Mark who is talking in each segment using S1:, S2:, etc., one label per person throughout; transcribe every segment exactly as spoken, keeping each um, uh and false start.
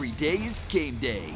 S1: Every day is game day.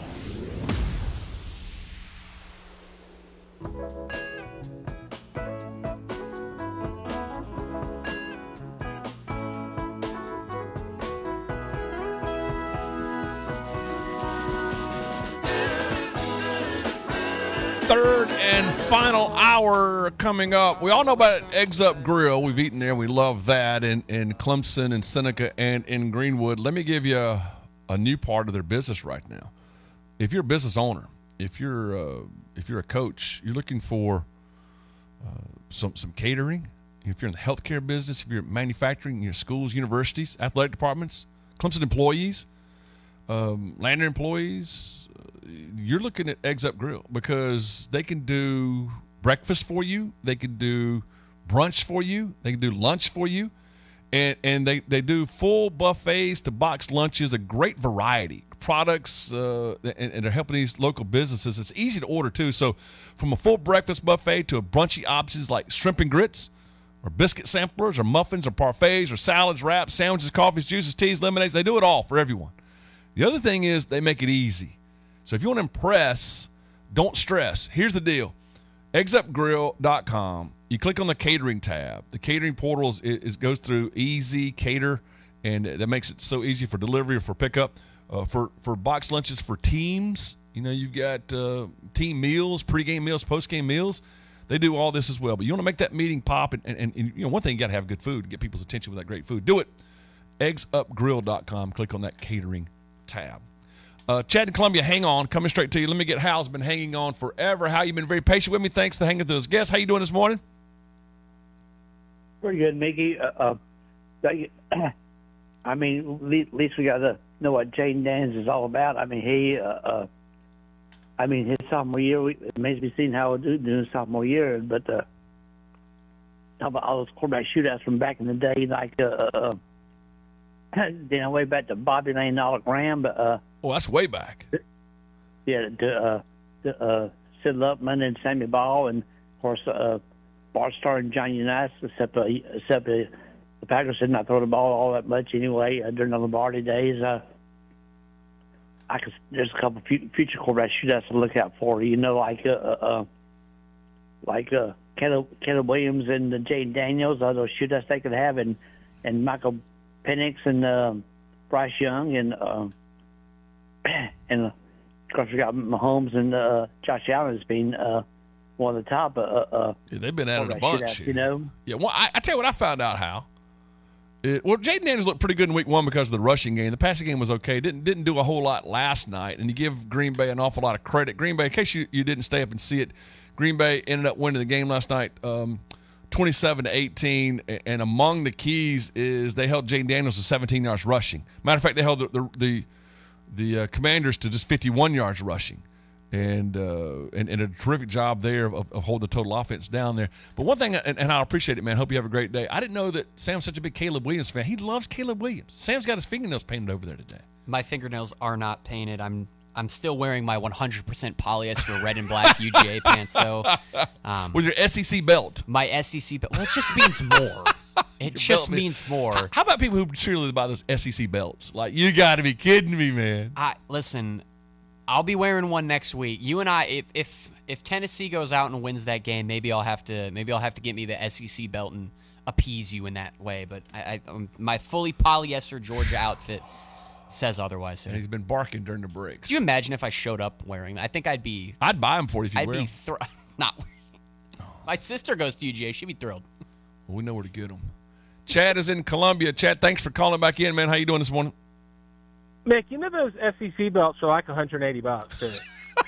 S2: Third and final hour coming up. We all know about Eggs Up Grill. We've eaten there. We love that in, in Clemson and Seneca and in Greenwood. Let me give you a, a new part of their business right now. If you're a business owner, if you're uh, if you're a coach, you're looking for uh, some some catering. If you're in the healthcare business, if you're manufacturing, your schools, universities, athletic departments, Clemson employees, um, Lander employees, you're looking at Eggs Up Grill because they can do breakfast for you. They can do brunch for you. They can do lunch for you. And and they, they do full buffets to box lunches, a great variety. Products, uh, and, and they're helping these local businesses. It's easy to order, too. So from a full breakfast buffet to a brunchy options like shrimp and grits or biscuit samplers or muffins or parfaits or salads, wraps, sandwiches, coffees, juices, teas, lemonades. They do it all for everyone. The other thing is they make it easy. So if you want to impress, don't stress. Here's the deal. eggs up grill dot com. You click on the catering tab. The catering portal is, is goes through Easy Cater, and that makes it so easy for delivery or for pickup. Uh, for, for box lunches for teams, you know, you've got uh, team meals, pregame meals, postgame meals. They do all this as well. But you want to make that meeting pop, and, and, and you know, one thing, you got to have good food to get people's attention with that great food. Do it. eggs up grill dot com. Click on that catering tab. Uh, Chad in Columbia, hang on. Coming straight to you. Let me get Hal's been hanging on forever. Hal, you've been very patient with me. Thanks for hanging with us. Guess how you doing this morning?
S3: Pretty good, Mickey. Uh, uh, I mean, at least we got to know what Jaden Daniels is all about. I mean, he, uh, uh, I mean, his sophomore year, we, it makes me see how he'll do his sophomore year. But uh, how about all those quarterback shootouts from back in the day, like uh, uh, then way back to Bobby Lane, Oliver Graham, but. Uh,
S2: Oh, that's way back.
S3: Yeah, to, uh, to uh, Sid Lupman and Sammy Ball, and of course uh, Bart Starr and Johnny Unitas. Except uh, except uh, the Packers did not throw the ball all that much anyway uh, during the Lombardi days. Uh, I could, there's a couple of future quarterback shootouts to look out for. You know, like uh, uh, like uh, Caleb, Caleb Williams and uh, Jaden Daniels. Uh, those shootouts they could have, and and Michael Penix and uh, Bryce Young and. Uh, And, of course, we got Mahomes and uh, Josh Allen as being uh, one of the top. Uh, uh,
S2: yeah, they've been at it a bunch.
S3: You know?
S2: Yeah, well, I, I tell you what I found out, Hal. It, well, Jaden Daniels looked pretty good in week one because of the rushing game. The passing game was okay. Didn't didn't do a whole lot last night, and you give Green Bay an awful lot of credit. Green Bay, in case you, you didn't stay up and see it, Green Bay ended up winning the game last night um, twenty-seven to eighteen, and among the keys is they held Jaden Daniels to seventeen yards rushing. Matter of fact, they held the the, the the uh, Commanders to just fifty-one yards rushing, and uh, and, and a terrific job there of, of holding the total offense down there. But one thing, and, and I appreciate it, man. Hope you have a great day. I didn't know that Sam's such a big Caleb Williams fan. He loves Caleb Williams. Sam's got his fingernails painted over there today.
S4: My fingernails are not painted. I'm I'm still wearing my one hundred percent polyester red and black U G A pants, though. Um,
S2: With your S E C belt.
S4: My S E C belt. Well, it just means more. It just means more.
S2: How about people who cheerlead by those S E C belts? Like, you got to be kidding me, man.
S4: I listen. I'll be wearing one next week. You and I, if if if Tennessee goes out and wins that game, maybe I'll have to maybe I'll have to get me the S E C belt and appease you in that way. But I, I um, my fully polyester Georgia outfit says otherwise.
S2: And he's been barking during the breaks.
S4: Could you imagine if I showed up wearing that? I think I'd be.
S2: I'd buy them for you if you
S4: I'd
S2: wear
S4: be
S2: them.
S4: thr- not. My sister goes to U G A. She'd be thrilled.
S2: Well, we know where to get them. Chad is in Columbia. Chad, thanks for calling back in, man. How you doing this morning?
S5: Mick, you know those S E C belts are like one hundred eighty bucks, too.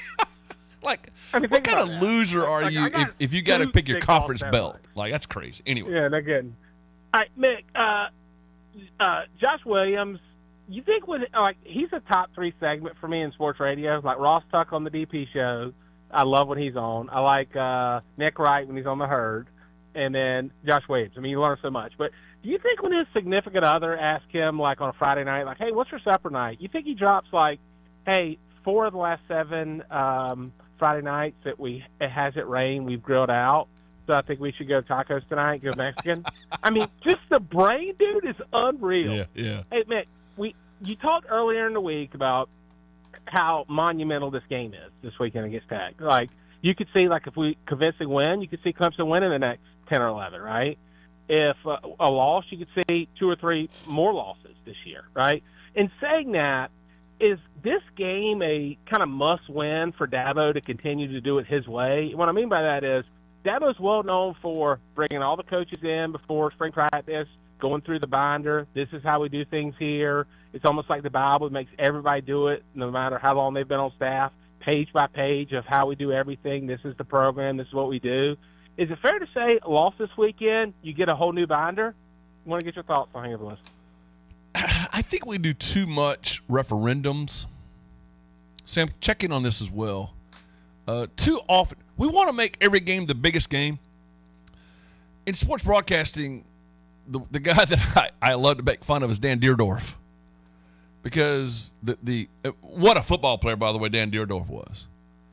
S2: Like,
S5: I mean,
S2: what kind of
S5: that.
S2: loser are
S5: Like,
S2: you
S5: I got
S2: if, if you got to
S5: two
S2: pick your
S5: big
S2: conference
S5: golf
S2: belt?
S5: belts.
S2: Like, that's crazy. Anyway.
S5: Yeah, no kidding. All right, Mick, uh, uh, Josh Williams, you think with like he's a top three segment for me in sports radio, like Ross Tuck on the D P show. I love when he's on. I like uh, Nick Wright when he's on the Herd, and then Josh Williams. I mean, you learn so much. But do you think when his significant other asks him, like on a Friday night, like, hey, what's your supper night? You think he drops like, hey, four of the last seven um, Friday nights that we it hasn't rained, we've grilled out. So I think we should go tacos tonight, go Mexican. I mean, just the brain, dude, is unreal.
S2: Yeah, yeah.
S5: Hey, Mick, we you talked earlier in the week about how monumental this game is this weekend against Tech. Like, you could see, like, if we convincing win, you could see Clemson win in the next ten or eleven, right? If uh, a loss, you could see two or three more losses this year, right? In saying that, is this game a kind of must-win for Dabo to continue to do it his way? What I mean by that is Dabo's well known for bringing all the coaches in before spring practice, going through the binder. This is how we do things here. It's almost like the Bible. It makes everybody do it, no matter how long they've been on staff, page by page of how we do everything. This is the program. This is what we do. Is it fair to say, a loss this weekend, you get a whole new binder? I want to get your thoughts on here, Bliss.
S2: I think we do too much referendums. Sam, check in on this as well. Uh, too often, we want to make every game the biggest game. In sports broadcasting, the the guy that I, I love to make fun of is Dan Deerdorf. Because the, the what a football player, by the way, Dan Deerdorf was.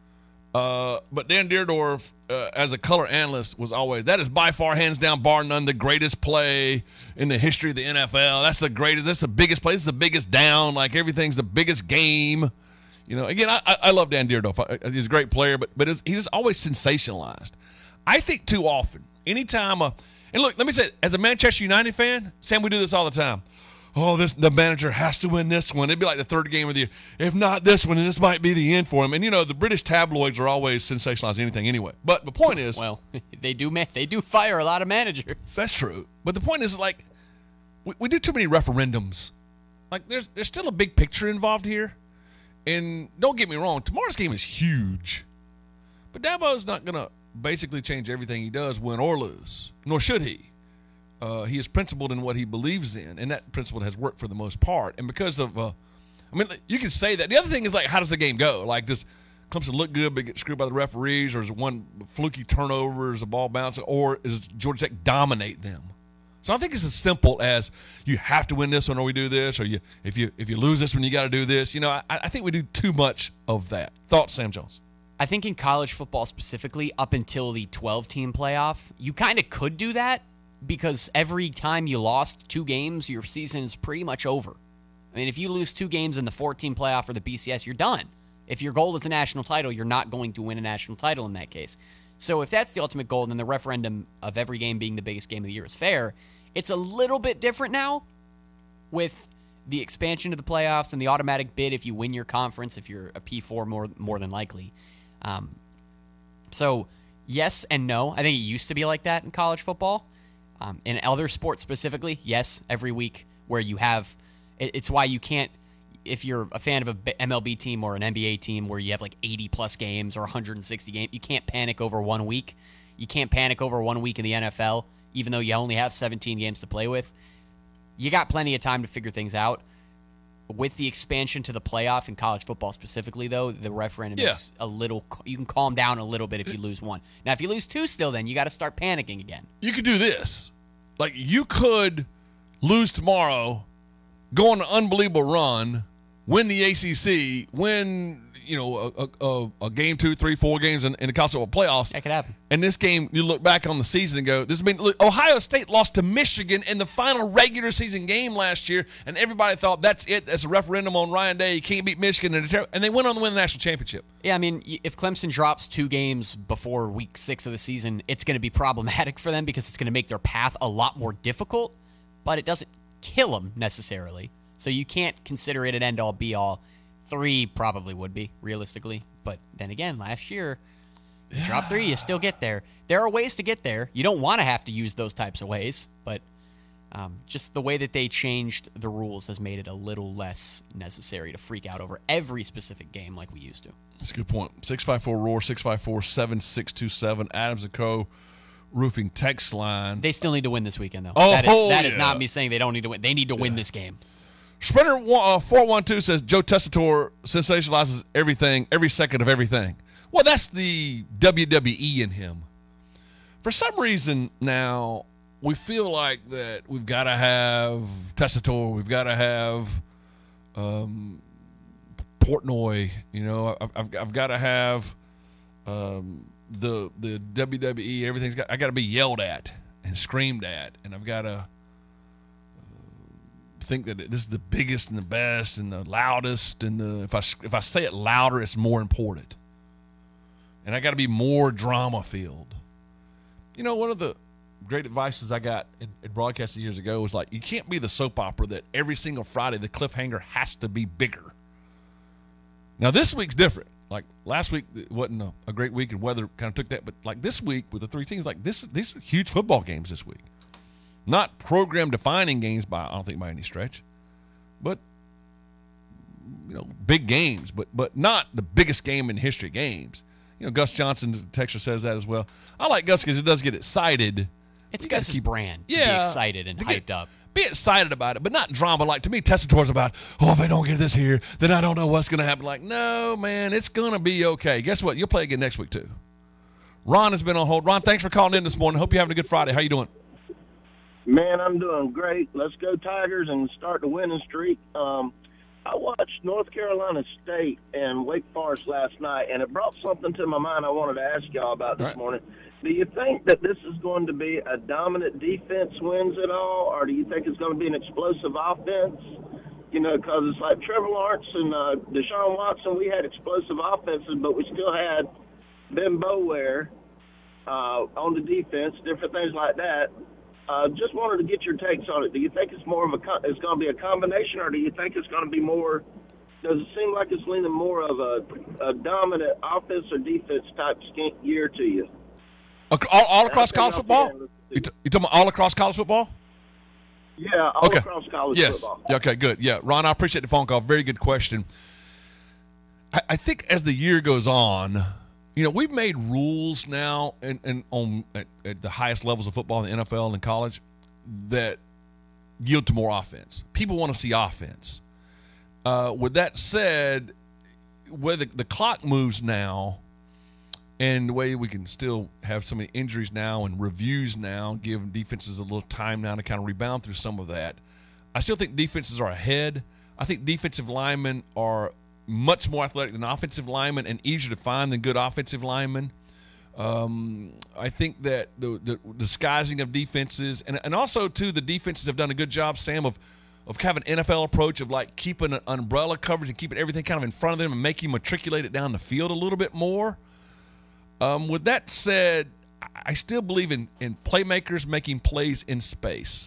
S2: Uh, but Dan Deerdorf, uh, as a color analyst, was always, that is by far, hands down, bar none, the greatest play in the history of the N F L. That's the greatest, that's the biggest play, this is the biggest down, like everything's the biggest game. You know, again, I, I love Dan Deerdorf. He's a great player, but but he's always sensationalized. I think too often, anytime, a, and look, let me say, as a Manchester United fan, Sam, we do this all the time. Oh, this the manager has to win this one. It'd be like the third game of the year. If not this one, then this might be the end for him. And, you know, the British tabloids are always sensationalizing anything anyway. But the point is.
S4: Well, they do they do fire a lot of managers.
S2: That's true. But the point is, like, we, we do too many referendums. Like, there's there's still a big picture involved here. And don't get me wrong, tomorrow's game is huge. But Dabo's not going to basically change everything he does, win or lose. Nor should he. Uh, he is principled in what he believes in, and that principle has worked for the most part. And because of, uh, I mean, you can say that. The other thing is, like, how does the game go? Like, does Clemson look good but get screwed by the referees, or is it one fluky turnover, is the ball bouncing, or is Georgia Tech dominate them? So I think it's as simple as you have to win this one or we do this, or you if you if you lose this one, you got to do this. You know, I, I think we do too much of that. Thoughts, Sam Jones?
S4: I think in college football specifically, up until the twelve-team playoff, you kind of could do that. Because every time you lost two games, your season is pretty much over. I mean, if you lose two games in the fourteen playoff or the B C S, you're done. If your goal is a national title, you're not going to win a national title in that case. So if that's the ultimate goal, then the referendum of every game being the biggest game of the year is fair. It's a little bit different now with the expansion of the playoffs and the automatic bid if you win your conference, if you're a P four more, more than likely. Um, so yes and no. I think it used to be like that in college football. Um, in other sports specifically, yes, every week where you have, it, it's why you can't, if you're a fan of a M L B team or an N B A team where you have like eighty plus games or one hundred sixty games, you can't panic over one week. You can't panic over one week in the N F L, even though you only have seventeen games to play with. You got plenty of time to figure things out. With the expansion to the playoff in college football specifically, though, the referendum
S2: yeah.
S4: is a little, you can calm down a little bit if you lose one. Now, if you lose two still, then you got to start panicking again.
S2: You could do this. Like, you could lose tomorrow, go on an unbelievable run, win the A C C, win, you know, a, a, a game two, three, four games in, in the college football playoffs.
S4: That could happen.
S2: And this game, you look back on the season and go, this has been, look, Ohio State lost to Michigan in the final regular season game last year, and everybody thought, that's it, that's a referendum on Ryan Day, you can't beat Michigan, and they went on to win the national championship.
S4: Yeah, I mean, if Clemson drops two games before week six of the season, it's going to be problematic for them because it's going to make their path a lot more difficult, but it doesn't kill them necessarily. So you can't consider it an end-all, be-all. Three probably would be, realistically. But then again, last year, you yeah. drop three, you still get there. There are ways to get there. You don't want to have to use those types of ways, but um, just the way that they changed the rules has made it a little less necessary to freak out over every specific game like we used to.
S2: That's a good point. six five four R O A R, six five four, seven six two seven, Adams and Co. Roofing text line.
S4: They still need to win this weekend, though.
S2: Oh,
S4: that is, that
S2: yeah.
S4: is not me saying they don't need to win. They need to yeah. win this game.
S2: Sprinter four one two says Joe Tessitore sensationalizes everything, every second of everything. Well, that's the W W E in him. For some reason now, we feel like that we've got to have Tessitore, we've got to have um, Portnoy, you know, I've, I've, I've got to have um, the the W W E, everything's got, I got to be yelled at and screamed at, and I've got to think that this is the biggest and the best and the loudest, and the if I if I say it louder, it's more important, and I got to be more drama filled. You know, one of the great advices I got in, in broadcasting years ago was like, you can't be the soap opera that every single Friday the cliffhanger has to be bigger. Now this week's different. Like last week it wasn't a, a great week and weather kind of took that, but like this week with the three teams, like this, these are huge football games this week. Not program defining games by I don't think by any stretch, but you know, big games, but but not the biggest game in history of games. You know, Gus Johnson, the texture says that as well. I like Gus because it does get excited.
S4: It's Gus's brand to
S2: yeah,
S4: be excited and hyped up.
S2: Be excited about it, but not drama. Like, to me, Tessitore's about, oh, if I don't get this here, then I don't know what's going to happen. Like, no, man, it's going to be okay. Guess what? You'll play again next week, too. Ron has been on hold. Ron, thanks for calling in this morning. Hope you're having a good Friday. How you doing?
S1: Man, I'm doing great. Let's go Tigers and start the winning streak. Um, I watched North Carolina State and Wake Forest last night, and it brought something to my mind I wanted to ask y'all about this
S2: right.
S1: morning. Do you think that this is going to be a dominant defense wins it all, or do you think it's going to be an explosive offense? You know, because it's like Trevor Lawrence and uh, Deshaun Watson, we had explosive offenses, but we still had Ben Boulware uh, on the defense, different things like that. Uh, just wanted to get your takes on it. Do you think it's more of a it's going to be a combination, or do you think it's going to be more? Does it seem like it's leaning more of a, a dominant offense or defense type year to you?
S2: All, all across college football? You, t- you talking about all across college football?
S1: Yeah, all
S2: okay.
S1: across college
S2: yes.
S1: football.
S2: Yeah, okay, good. Yeah, Ron, I appreciate the phone call. Very good question. I, I think as the year goes on, you know, we've made rules now and, and on at, at the highest levels of football in the N F L and college that yield to more offense. People want to see offense. Uh, with that said, where the, the clock moves now, and the way we can still have so many injuries now and reviews now, give defenses a little time now to kind of rebound through some of that, I still think defenses are ahead. I think defensive linemen are much more athletic than offensive linemen and easier to find than good offensive linemen. Um, I think that the, the disguising of defenses, and, and also, too, the defenses have done a good job, Sam, of of kind of an N F L approach of like keeping an umbrella coverage and keeping everything kind of in front of them and making you matriculate it down the field a little bit more. Um, with that said, I still believe in, in playmakers making plays in space.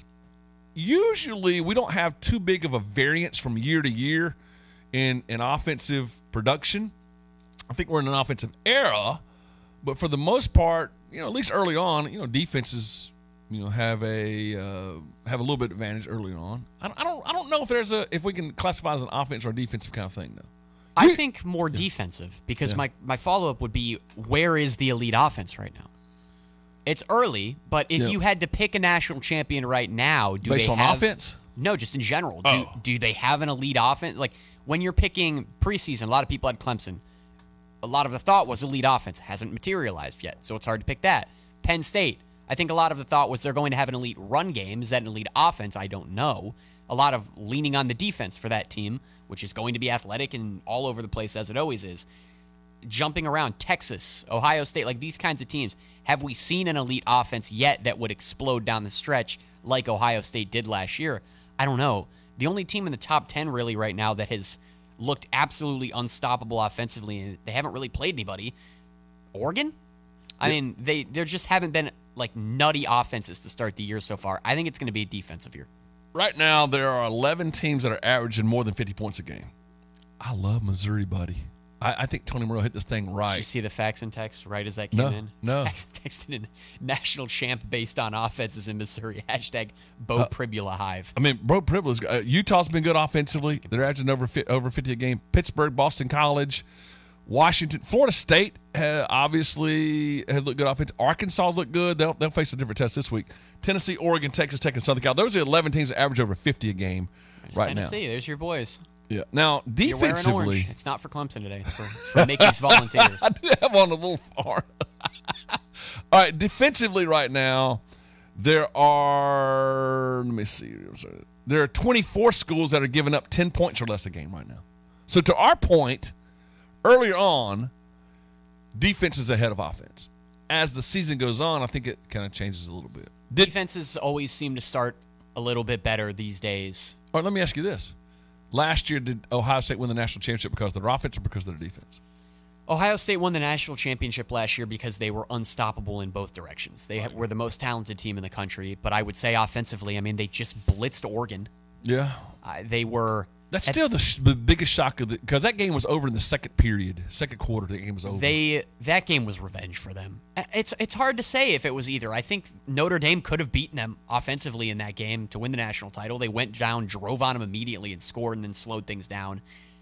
S2: Usually we don't have too big of a variance from year to year in, in offensive production. I think we're in an offensive era, but for the most part, you know, at least early on, you know, defenses, you know, have a uh, have a little bit of advantage early on. I don't, I don't I don't know if there's a if we can classify as an offense or a defensive kind of thing though.
S4: I think more yeah. defensive because
S2: yeah.
S4: my, my follow-up would be, where is the elite offense right now? It's early, but if
S2: yeah.
S4: you had to pick a national champion right now, do
S2: Based
S4: they
S2: on
S4: have,
S2: offense?
S4: No, just in general.
S2: Oh.
S4: Do, do they have an elite offense? Like, when you're picking preseason, a lot of people had Clemson. A lot of the thought was elite offense. Hasn't materialized yet, so it's hard to pick that. Penn State, I think a lot of the thought was they're going to have an elite run game. Is that an elite offense? I don't know. A lot of leaning on the defense for that team, which is going to be athletic and all over the place as it always is. Jumping around, Texas, Ohio State, like these kinds of teams. Have we seen an elite offense yet that would explode down the stretch like Ohio State did last year? I don't know. The only team in the top ten really right now that has looked absolutely unstoppable offensively, and they haven't really played anybody, Oregon? I yeah. mean, they there just haven't been like nutty offenses to start the year so far. I think it's going to be a defensive year.
S2: Right now, there are eleven teams that are averaging more than fifty points a game. I love Missouri, buddy. I, I think Tony Moreau hit this thing right.
S4: Did you see the facts and text right as that came
S2: no,
S4: in?
S2: No,
S4: Facts and text in national champ based on offenses in Missouri. Hashtag Bo uh, Pribula Hive.
S2: I mean, Bo Pribula's uh, Utah's been good offensively. They're averaging over over fifty a game. Pittsburgh, Boston College, Washington, Florida State uh, obviously has looked good offense. Arkansas's looked good. They'll they'll face a different test this week. Tennessee, Oregon, Texas Tech, and Southern Cal. Those are eleven teams that average over fifty a game
S4: There's
S2: right
S4: Tennessee.
S2: now.
S4: Tennessee, there's your boys.
S2: Yeah. Now,
S4: You're wearing
S2: defensively,
S4: orange. It's not for Clemson today. It's for, it's for Mickey's Volunteers.
S2: I do have on a little far. All right, defensively right now, there are, let me see. I'm sorry. There are twenty-four schools that are giving up ten points or less a game right now. So to our point, earlier on, defense is ahead of offense. As the season goes on, I think it kind of changes a little bit. Did,
S4: Defenses always seem to start a little bit better these days.
S2: All right, let me ask you this. Last year, did Ohio State win the national championship because of their offense or because of their defense?
S4: Ohio State won the national championship last year because they were unstoppable in both directions. They right. were the most talented team in the country, but I would say offensively, I mean, they just blitzed Oregon.
S2: Yeah.
S4: Uh, they were...
S2: That's at, still the, sh- the biggest shock of the... Because that game was over in the second period. Second quarter, the game was over.
S4: They That game was revenge for them. It's, it's hard to say if it was either. I think Notre Dame could have beaten them offensively in that game to win the national title. They went down, drove on them immediately, and scored and then slowed things down.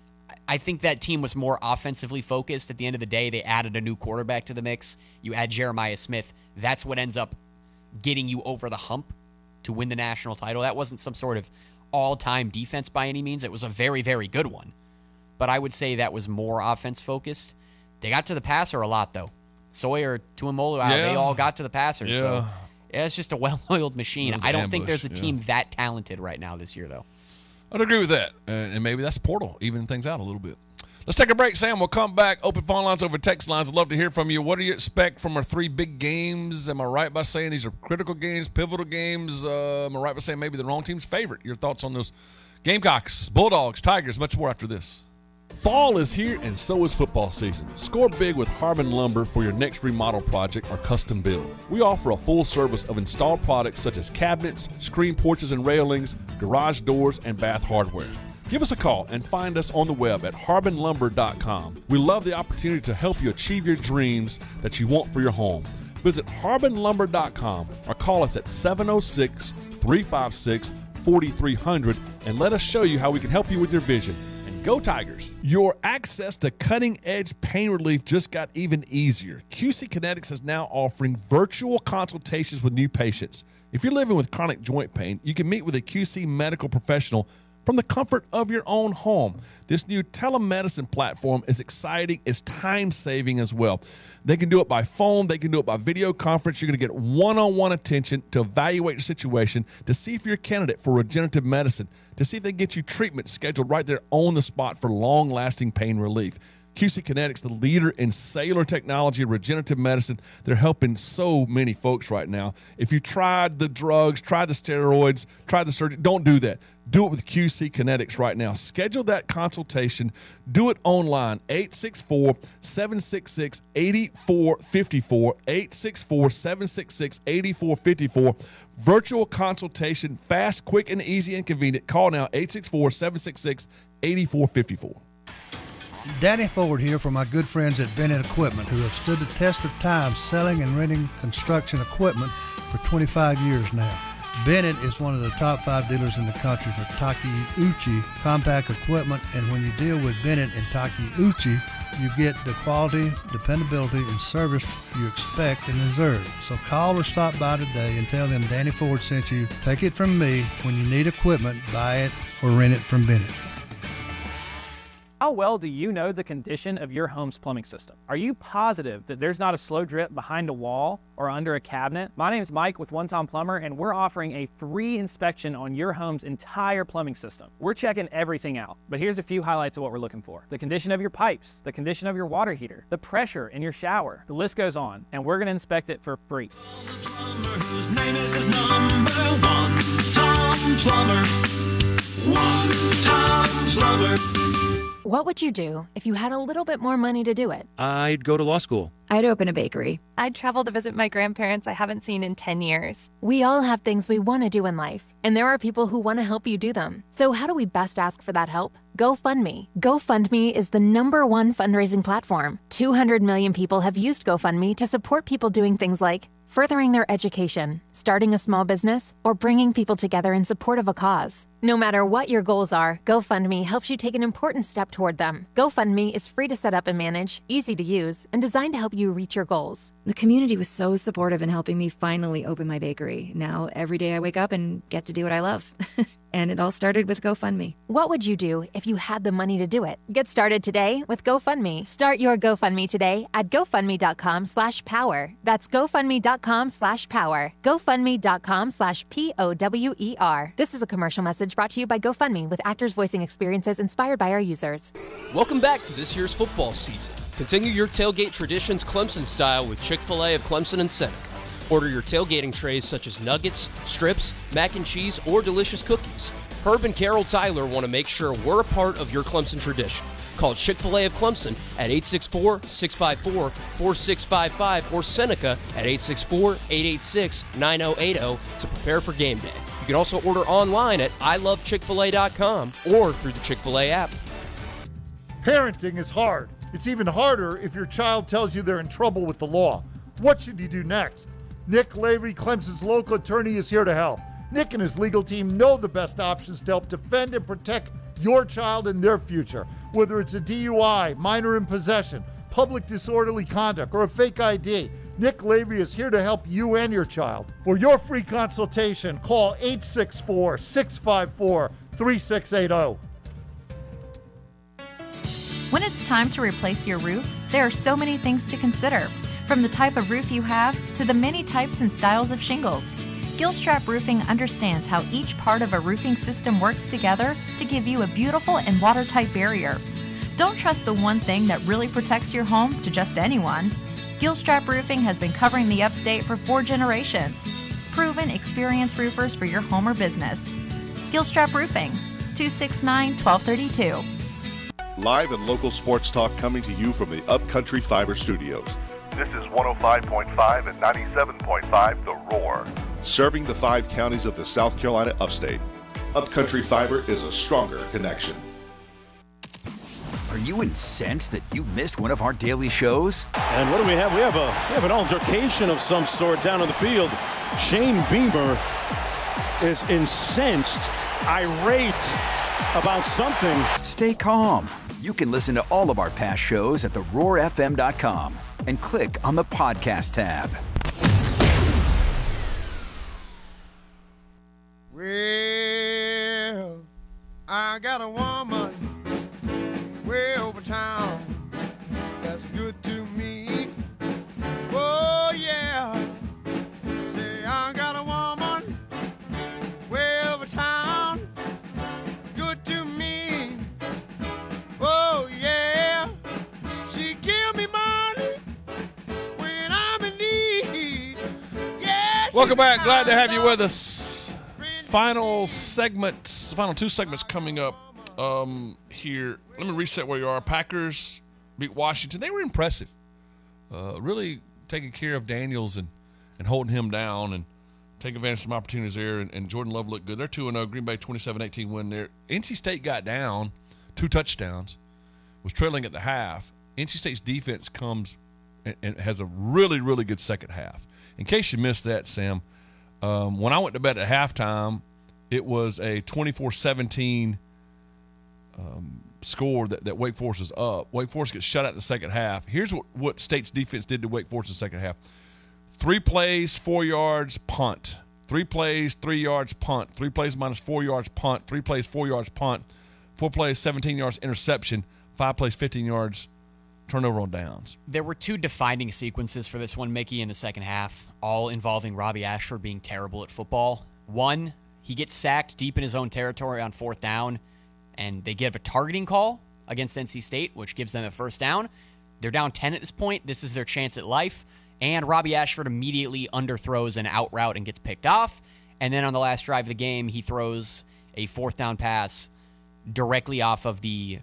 S4: I think that team was more offensively focused. At the end of the day, they added a new quarterback to the mix. You add Jeremiah Smith. That's what ends up getting you over the hump to win the national title. That wasn't some sort of all-time defense by any means. It was a very, very good one. But I would say that was more offense-focused. They got to the passer a lot, though. Sawyer, Tuimoloau,
S2: yeah.
S4: they all got to the passer.
S2: Yeah.
S4: So yeah, it's just a well-oiled machine. I don't
S2: ambush,
S4: think there's a
S2: yeah.
S4: team that talented right now this year, though.
S2: I'd agree with that. Uh, and maybe that's Portal, evening things out a little bit. Let's take a break, Sam. We'll come back. Open phone lines over text lines. I'd love to hear from you. What do you expect from our three big games? Am I right by saying these are critical games, pivotal games? Uh, am I right by saying maybe the wrong team's favorite? Your thoughts on those Gamecocks, Bulldogs, Tigers, much more after this. Fall is here, and so is football season. Score big with Harbin Lumber for your next remodel project or custom build. We offer a full service of installed products such as cabinets, screen porches and railings, garage doors, and bath hardware. Give us a call and find us on the web at harbin lumber dot com. We love the opportunity to help you achieve your dreams that you want for your home. Visit harbin lumber dot com or call us at seven oh six, three five six, four three zero zero and let us show you how we can help you with your vision. Go Tigers! Your access to cutting-edge pain relief just got even easier. Q C Kinetics is now offering virtual consultations with new patients. If you're living with chronic joint pain, you can meet with a Q C medical professional from the comfort of your own home. This new telemedicine platform is exciting. It's time-saving as well. They can do it by phone. They can do it by video conference. You're going to get one-on-one attention to evaluate your situation, to see if you're a candidate for regenerative medicine, to see if they get you treatment scheduled right there on the spot for long-lasting pain relief. Q C Kinetics, the leader in cellular technology and regenerative medicine, they're helping so many folks right now. If you tried the drugs, tried the steroids, tried the surgery, don't do that. Do it with Q C Kinetics right now. Schedule that consultation. Do it online, eight six four, seven six six, eight four five four, eight six four, seven six six, eight four five four. Virtual consultation, fast, quick, and easy and convenient. Call now, eight six four, seven six six, eight four five four.
S6: Danny Ford here for my good friends at Bennett Equipment, who have stood the test of time selling and renting construction equipment for twenty-five years now. Bennett is one of the top five dealers in the country for Takeuchi compact equipment, and when you deal with Bennett and Takeuchi, you get the quality, dependability, and service you expect and deserve. So call or stop by today and tell them Danny Ford sent you. Take it from me, when you need equipment, buy it or rent it from Bennett.
S7: How well do you know the condition of your home's plumbing system? Are you positive that there's not a slow drip behind a wall or under a cabinet? My name is Mike with One Tom Plumber, and we're offering a free inspection on your home's entire plumbing system. We're checking everything out, but here's a few highlights of what we're looking for. The condition of your pipes, the condition of your water heater, the pressure in your shower. The list goes on, and we're going to inspect it for free.
S8: Whose name is his number one, Tom Plumber. One Tom Plumber.
S9: What would you do if you had a little bit more money to do it?
S10: I'd go to law school.
S11: I'd open a bakery.
S12: I'd travel to visit my grandparents I haven't seen in ten years.
S9: We all have things we want to do in life, and there are people who want to help you do them. So how do we best ask for that help? GoFundMe. GoFundMe is the number one fundraising platform. two hundred million people have used GoFundMe to support people doing things like furthering their education, starting a small business, or bringing people together in support of a cause. No matter what your goals are, GoFundMe helps you take an important step toward them. GoFundMe is free to set up and manage, easy to use, and designed to help you reach your goals.
S11: The community was so supportive in helping me finally open my bakery. Now, every day I wake up and get to do what I love. And it all started with GoFundMe.
S9: What would you do if you had the money to do it? Get started today with GoFundMe. Start your GoFundMe today at GoFundMe.com slash power. That's GoFundMe.com slash power. GoFundMe.com slash P O W E R. This is a commercial message brought to you by GoFundMe with actors voicing experiences inspired by our users.
S13: Welcome back to this year's football season. Continue your tailgate traditions Clemson style with Chick-fil-A of Clemson and Seneca. Order your tailgating trays such as nuggets, strips, mac and cheese, or delicious cookies. Herb and Carol Tyler want to make sure we're a part of your Clemson tradition. Call Chick-fil-A of Clemson at eight six four, six five four, four six five five or Seneca at eight six four, eight eight six, nine zero eight zero to prepare for game day. You can also order online at I love Chick Fil A dot com or through the Chick-fil-A app.
S10: Parenting is hard. It's even harder if your child tells you they're in trouble with the law. What should you do next? Nick Lavery, Clemson's local attorney, is here to help. Nick and his legal team know the best options to help defend and protect your child and their future. Whether it's a D U I, minor in possession, public disorderly conduct, or a fake I D, Nick Lavery is here to help you and your child. For your free consultation, call eight six four, six five four, three six eight zero.
S14: When it's time to replace your roof, there are so many things to consider. From the type of roof you have to the many types and styles of shingles, Gilstrap Roofing understands how each part of a roofing system works together to give you a beautiful and watertight barrier. Don't trust the one thing that really protects your home to just anyone. Gilstrap Roofing has been covering the upstate for four generations. Proven, experienced roofers for your home or business. Gilstrap Roofing, two six nine, one two three two.
S15: Live and local sports talk coming to you from the Upcountry Fiber Studios.
S16: This is one oh five point five and ninety-seven point five The Roar.
S15: Serving the five counties of the South Carolina upstate. Upcountry Fiber is a stronger connection.
S17: Are you incensed that you missed one of our daily shows?
S18: And what do we have? We have a we have an altercation of some sort down on the field. Shane Beamer is incensed, irate about something.
S17: Stay calm. You can listen to all of our past shows at the roar f m dot com and click on the podcast tab.
S19: Well, I got a woman way over town that's good to me. Oh yeah, say I got a woman way over town, good to me. Oh yeah, she give me money when I'm in need. Yeah,
S2: Welcome back. Glad to have you with us. Final segments, final two segments coming up um, here. Let me reset where you are. Packers beat Washington. They were impressive. Uh, really taking care of Daniels and, and holding him down and taking advantage of some opportunities there. And, and Jordan Love looked good. They're two and oh. Green Bay twenty-seven eighteen win there. N C State got down, two touchdowns, was trailing at the half. N C State's defense comes and, and has a really, really good second half. In case you missed that, Sam, Um, when I went to bed at halftime, it was a twenty-four seventeen um, score that, that Wake Forest is up. Wake Forest gets shut out in the second half. Here's what, what State's defense did to Wake Forest in the second half. Three plays, four yards, punt. Three plays, three yards, punt. Three plays minus four yards, punt. Three plays, four yards, punt. Four plays, seventeen yards, interception. Five plays, fifteen yards, turnover on downs.
S4: There were two defining sequences for this one, Mickey, in the second half, all involving Robbie Ashford being terrible at football. One, he gets sacked deep in his own territory on fourth down, and they give a targeting call against N C State, which gives them a first down. They're down ten at this point. This is their chance at life. And Robbie Ashford immediately underthrows an out route and gets picked off. And then on the last drive of the game, he throws a fourth down pass directly off of the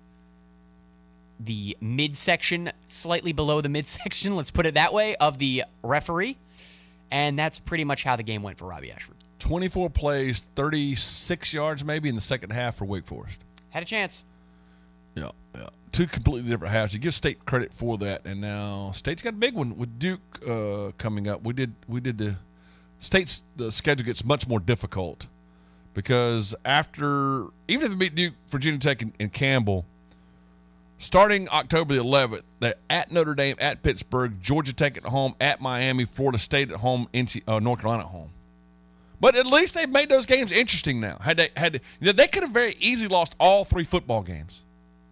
S4: the midsection, slightly below the midsection, let's put it that way, of the referee. And that's pretty much how the game went for Robbie Ashford.
S2: twenty-four plays, thirty-six yards maybe in the second half for Wake Forest.
S4: Had a chance.
S2: Yeah, yeah. Two completely different halves. You give State credit for that, and now State's got a big one with Duke uh, coming up. We did we did the State's the schedule gets much more difficult because after even if they beat Duke, Virginia Tech, and, and Campbell, starting October the eleventh, they're at Notre Dame, at Pittsburgh, Georgia Tech at home, at Miami, Florida State at home, N C, uh, North Carolina at home. But at least they've made those games interesting now. Had they had you know, they could have very easily lost all three football games.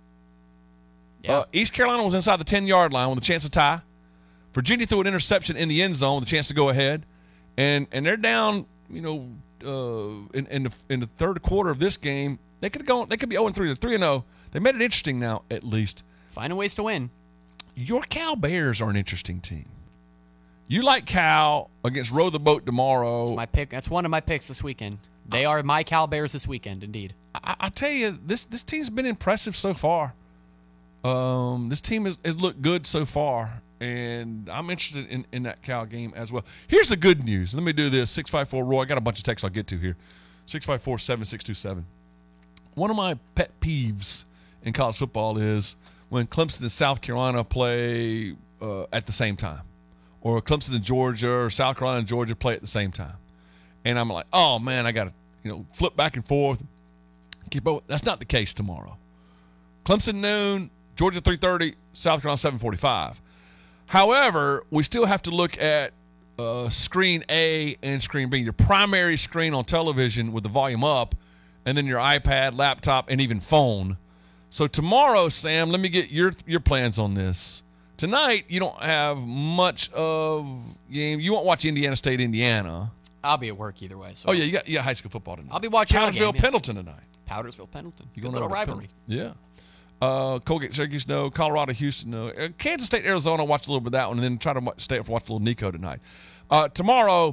S2: Yeah. Uh, East Carolina was inside the ten-yard line with a chance to tie. Virginia threw an interception in the end zone with a chance to go ahead, and and they're down. You know, uh, in in the in the third quarter of this game, they could have gone. They could be zero and three. They're three and zero. They made it interesting now, at least.
S4: Finding ways to win.
S2: Your Cal Bears are an interesting team. You like Cal against Row the Boat tomorrow.
S4: That's my pick. That's one of my picks this weekend. They are my Cal Bears this weekend, indeed.
S2: I, I tell you, this this team's been impressive so far. Um, this team has, has looked good so far, and I'm interested in, in that Cal game as well. Here's the good news. Let me do this. six five four Roy. I got a bunch of texts I'll get to here. six five four, seven six two seven. One of my pet peeves in college football is when Clemson and South Carolina play uh, at the same time, or Clemson and Georgia, or South Carolina and Georgia play at the same time. And I'm like, oh, man, I got to you know flip back and forth. Keep up. That's not the case tomorrow. Clemson noon, Georgia three thirty, South Carolina seven forty-five. However, we still have to look at uh, screen A and screen B, your primary screen on television with the volume up, and then your iPad, laptop, and even phone. So tomorrow, Sam, let me get your your plans on this. Tonight, you don't have much of game. You won't watch Indiana State, Indiana.
S4: I'll be at work either way. So.
S2: Oh, yeah, you got, you got high school football tonight.
S4: I'll be watching
S2: Powdersville,
S4: game, yeah.
S2: Pendleton tonight.
S4: Powdersville, Pendleton.
S2: You
S4: Good
S2: going
S4: little
S2: over to
S4: rivalry.
S2: Pendleton. Yeah. Uh, Colgate, Syracuse, no. Colorado, Houston, no. Uh, Kansas State, Arizona, watch a little bit of that one, and then try to watch, stay up for watch a little Nico tonight. Uh, tomorrow,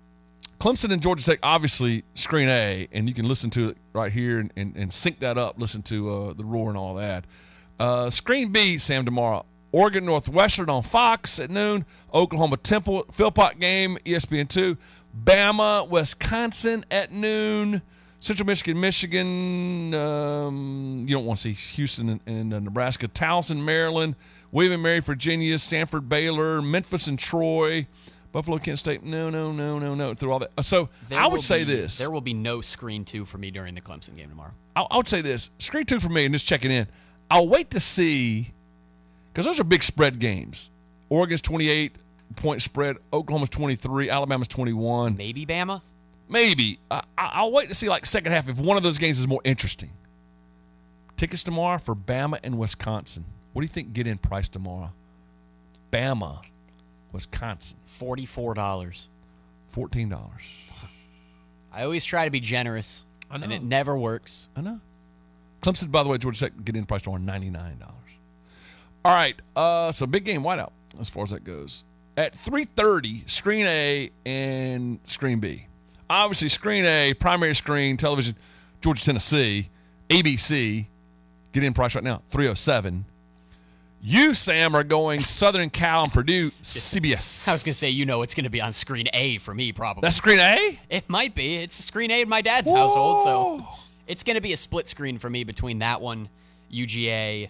S2: Clemson and Georgia Tech, obviously, screen A, and you can listen to it right here and, and, and sync that up, listen to uh, the roar and all that. Uh, screen B, Sam, tomorrow. Oregon Northwestern on Fox at noon. Oklahoma Temple, Philpott game, E S P N two. Bama, Wisconsin at noon. Central Michigan, Michigan. Um, you don't want to see Houston and, and uh, Nebraska. Towson, Maryland. William and Mary, Virginia. Sanford, Baylor. Memphis and Troy. Buffalo, Kent State. No, no, no, no, no. Through all that. So
S4: There
S2: I
S4: will
S2: would say
S4: be-
S2: this.
S4: There will be no screen two for me during the Clemson game tomorrow.
S2: I, I would say this. Screen two for me, and just checking in. I'll wait to see, because those are big spread games. Oregon's twenty-eight point spread. Oklahoma's twenty-three. Alabama's twenty-one.
S4: Maybe Bama?
S2: Maybe. I, I'll wait to see, like, second half if one of those games is more interesting. Tickets tomorrow for Bama and Wisconsin. What do you think get in price tomorrow? Bama, Wisconsin.
S4: forty-four dollars.
S2: fourteen dollars.
S4: I always try to be generous,
S2: I know.
S4: and it never works.
S2: I know. Clemson, by the way, Georgia Tech get in price tomorrow, ninety-nine dollars. All right, uh, so big game whiteout as far as that goes. At three thirty, screen A and screen B. Obviously, screen A, primary screen, television, Georgia, Tennessee, A B C, get in price right now, three oh seven. You, Sam, are going Southern Cal and Purdue, C B S.
S4: I was going to say, you know, it's going to be on screen A for me, probably.
S2: That's screen A?
S4: It might be. It's screen A in my dad's Whoa. household, so it's going to be a split screen for me between that one, U G A.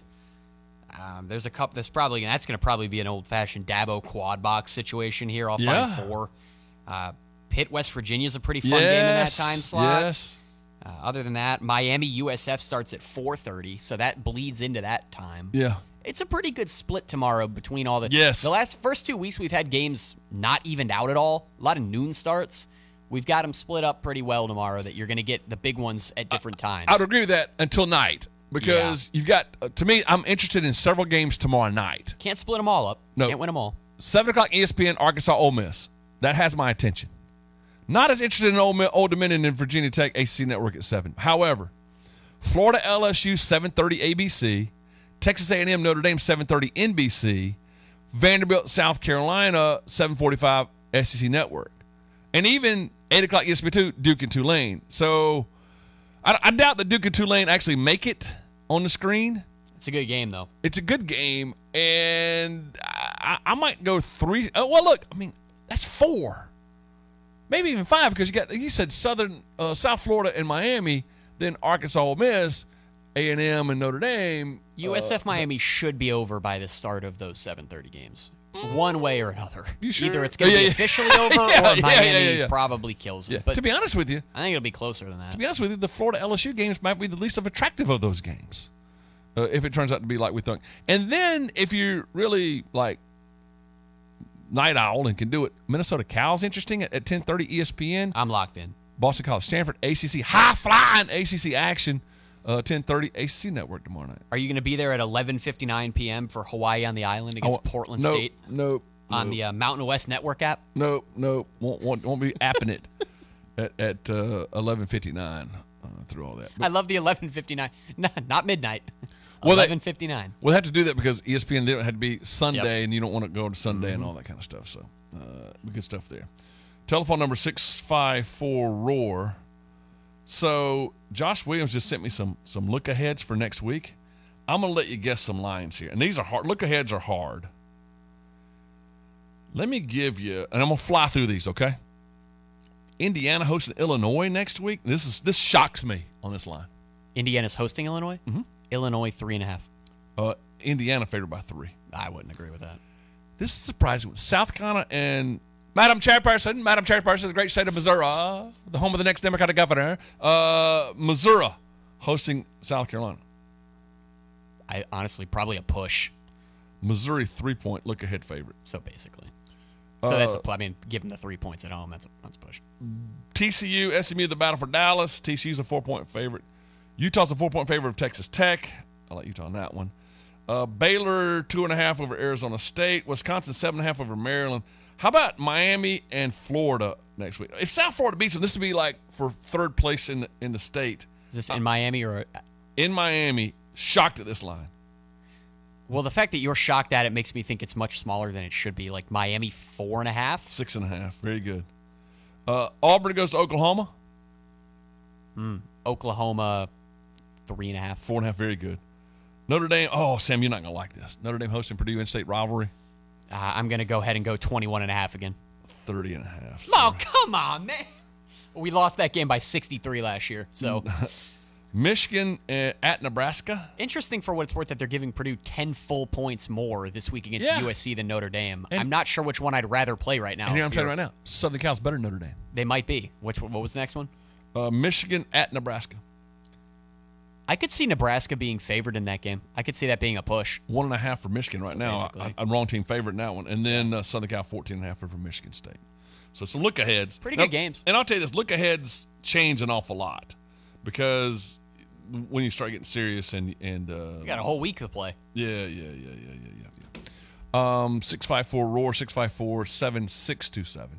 S4: Um, there's a couple. There's probably that's going to probably be an old-fashioned Dabo quad box situation here. I'll
S2: Yeah.
S4: find four. Uh, Pitt, West Virginia is a pretty fun
S2: Yes.
S4: game in that time slot.
S2: Yes.
S4: Uh, other than that, Miami U S F starts at four thirty, so that bleeds into that time.
S2: Yeah.
S4: It's a pretty good split tomorrow between all the.
S2: Yes.
S4: The last first two weeks we've had games not evened out at all. A lot of noon starts. We've got them split up pretty well tomorrow. That you're going to get the big ones at different times.
S2: I would agree with that until night because you've got, uh, to me, I'm interested in several games tomorrow night.
S4: Can't split them all up.
S2: No.
S4: Can't win them all.
S2: seven o'clock E S P N, Arkansas, Ole Miss. That has my attention. Not as interested in Old, Old Dominion and Virginia Tech, A C C Network at seven. However, Florida L S U, seven thirty A B C. Texas A and M, Notre Dame, seven thirty N B C. Vanderbilt, South Carolina, seven forty-five S E C Network. And even eight o'clock E S P N two, Duke and Tulane. So I, I doubt that Duke and Tulane actually make it on the screen.
S4: It's a good game, though.
S2: It's a good game, and I, I might go three. Oh, well, look, I mean, that's four. Maybe even five because you got, you said Southern, uh, South Florida and Miami, then Arkansas, Ole Miss, A and M, and Notre Dame.
S4: U S F
S2: uh,
S4: Miami should be over by the start of those seven thirty games. One way or another.
S2: You sure?
S4: Either it's going to
S2: Yeah,
S4: be
S2: yeah.
S4: officially over
S2: Yeah,
S4: or
S2: yeah,
S4: Miami
S2: yeah, yeah, yeah.
S4: probably kills them.
S2: Yeah.
S4: But
S2: To be honest with you,
S4: I think it'll be closer than that.
S2: to be honest with you, the Florida L S U games might be the least of attractive of those games, uh, if it turns out to be like we thought. And then if you're really like night owl and can do it, Minnesota Cal's interesting at, at ten thirty E S P N.
S4: I'm locked in.
S2: Boston College, Stanford, A C C, high flying A C C action, uh, ten thirty A C C Network tomorrow night.
S4: Are you going to be there at eleven fifty-nine p.m. for Hawaii on the Island against
S2: Oh,
S4: Portland
S2: nope,
S4: State?
S2: Nope.
S4: On
S2: nope.
S4: the uh, Mountain West Network app?
S2: Nope, nope. Won't won't, won't be apping it at at uh, eleven fifty nine uh, through all that.
S4: I love the eleven fifty-nine. Not, not midnight.
S2: Well,
S4: eleven fifty-nine.
S2: We'll have to do that because E S P N, they don't have to be Sunday,
S4: Yep.
S2: and you don't want to go to Sunday
S4: Mhm.
S2: and all that kind of stuff. So, uh, good stuff there. Telephone number six five four roar. So, Josh Williams just sent me some some look-aheads for next week. I'm going to let you guess some lines here. And these are hard. Look-aheads are hard. Let me give you, and I'm going to fly through these, okay? Indiana hosting Illinois next week. This is this shocks me on this line.
S4: Indiana's hosting Illinois?
S2: Mm-hmm.
S4: Illinois, three and a half.
S2: Uh, Indiana favored by three.
S4: I wouldn't agree with that.
S2: This is surprising. South Carolina and Madam Chairperson, Madam Chairperson of the great state of Missouri, the home of the next Democratic governor, uh, Missouri hosting South Carolina.
S4: I honestly, probably a push.
S2: Missouri three-point look-ahead favorite.
S4: So basically. So
S2: Uh,
S4: that's a, I mean, give them the three points at home. That's a, that's a push.
S2: T C U, S M U, the battle for Dallas. T C U's a four-point favorite. Utah's a four-point favorite of Texas Tech. I like Utah on that one. Uh, Baylor, two and a half over Arizona State. Wisconsin, seven and a half over Maryland. How about Miami and Florida next week? If South Florida beats them, this would be like for third place in the, in the state.
S4: Is this in Miami or?
S2: In Miami, shocked at this line.
S4: Well, the fact that you're shocked at it makes me think it's much smaller than it should be. Like Miami, four and a half?
S2: Six and a half. Very good. Uh, Auburn goes to Oklahoma.
S4: Mm. Oklahoma, three and a half.
S2: Four and a half. Very good. Notre Dame. Oh, Sam, you're not going to like this. Notre Dame hosting Purdue in-state rivalry.
S4: Uh, I'm going to go ahead and go twenty-one and a half again.
S2: thirty and a half.
S4: Oh, come on, man. We lost that game by sixty-three last year. So
S2: Michigan uh, at Nebraska.
S4: Interesting for what it's worth that they're giving Purdue ten full points more this week against
S2: Yeah.
S4: U S C than Notre Dame.
S2: And-
S4: I'm not sure which one I'd rather play right now.
S2: And here I'm
S4: if
S2: telling you
S4: you're-
S2: right now, Southern Cal's better than Notre Dame.
S4: They might be. Which what was the next one?
S2: Uh, Michigan at Nebraska.
S4: I could see Nebraska being favored in that game. I could see that being a push.
S2: One and a half for Michigan right
S4: So
S2: now.
S4: basically-
S2: I, I'm wrong team favorite in that one. And then uh, Southern Cal fourteen and a half for Michigan State. So some look aheads.
S4: Pretty
S2: Now-
S4: good games.
S2: And I'll tell you this, look aheads change an awful lot because when you start getting serious and and uh,
S4: You got a whole week to play.
S2: Yeah, yeah, yeah, yeah, yeah, yeah, yeah. Um, six five four roar six five four seven six two seven.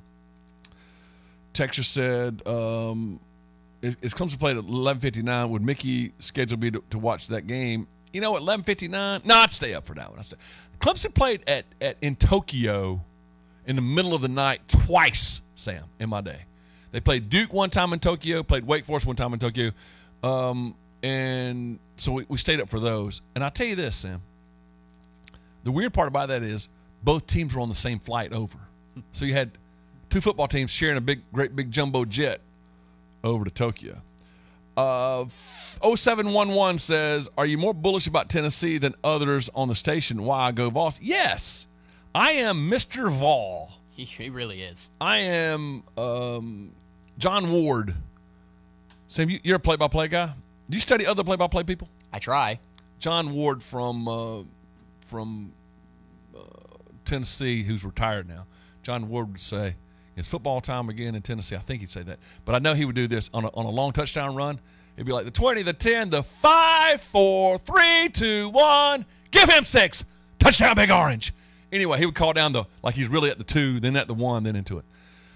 S2: Texture said, um, it, it comes to play at eleven fifty-nine. Would Mickey schedule me to, to watch that game? You know, at eleven fifty-nine, no, I'd stay up for that one. I'd stay. Clemson played at, at in Tokyo in the middle of the night twice, Sam, in my day. They played Duke one time in Tokyo, played Wake Forest one time in Tokyo. Um, and so we, we stayed up for those. And I'll tell you this, Sam. The weird part about that is both teams were on the same flight over. So you had two football teams sharing a big, great big jumbo jet over to Tokyo. Uh, oh seven one one says, are you more bullish about Tennessee than others on the station? Why go Vols? Yes, I am Mister Vol.
S4: He, he really is.
S2: I am um, John Ward. Sam, you, you're a play-by-play guy? Do you study other play-by-play people?
S4: I try.
S2: John Ward from uh, from uh, Tennessee, who's retired now. John Ward would say, it's football time again in Tennessee. I think he'd say that. But I know he would do this on a, on a long touchdown run. It'd be like the twenty, the ten, the five, four, three, two, one. Give him six. Touchdown, Big Orange. Anyway, he would call down the, like he's really at the two, then at the one, then into it.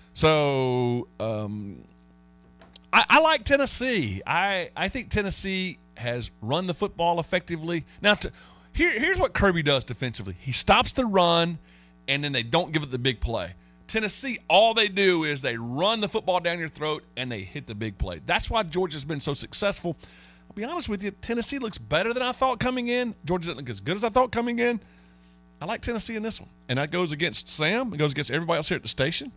S2: So um, I, I like Tennessee. I, I think Tennessee has run the football effectively. Now, to, here, here's what Kirby does defensively. He stops the run, and then they don't give it the big play. Tennessee, all they do is they run the football down your throat, and they hit the big play. That's why Georgia's been so successful. I'll be honest with you, Tennessee looks better than I thought coming in. Georgia didn't look as good as I thought coming in. I like Tennessee in this one. And that goes against Sam. It goes against everybody else here at the station.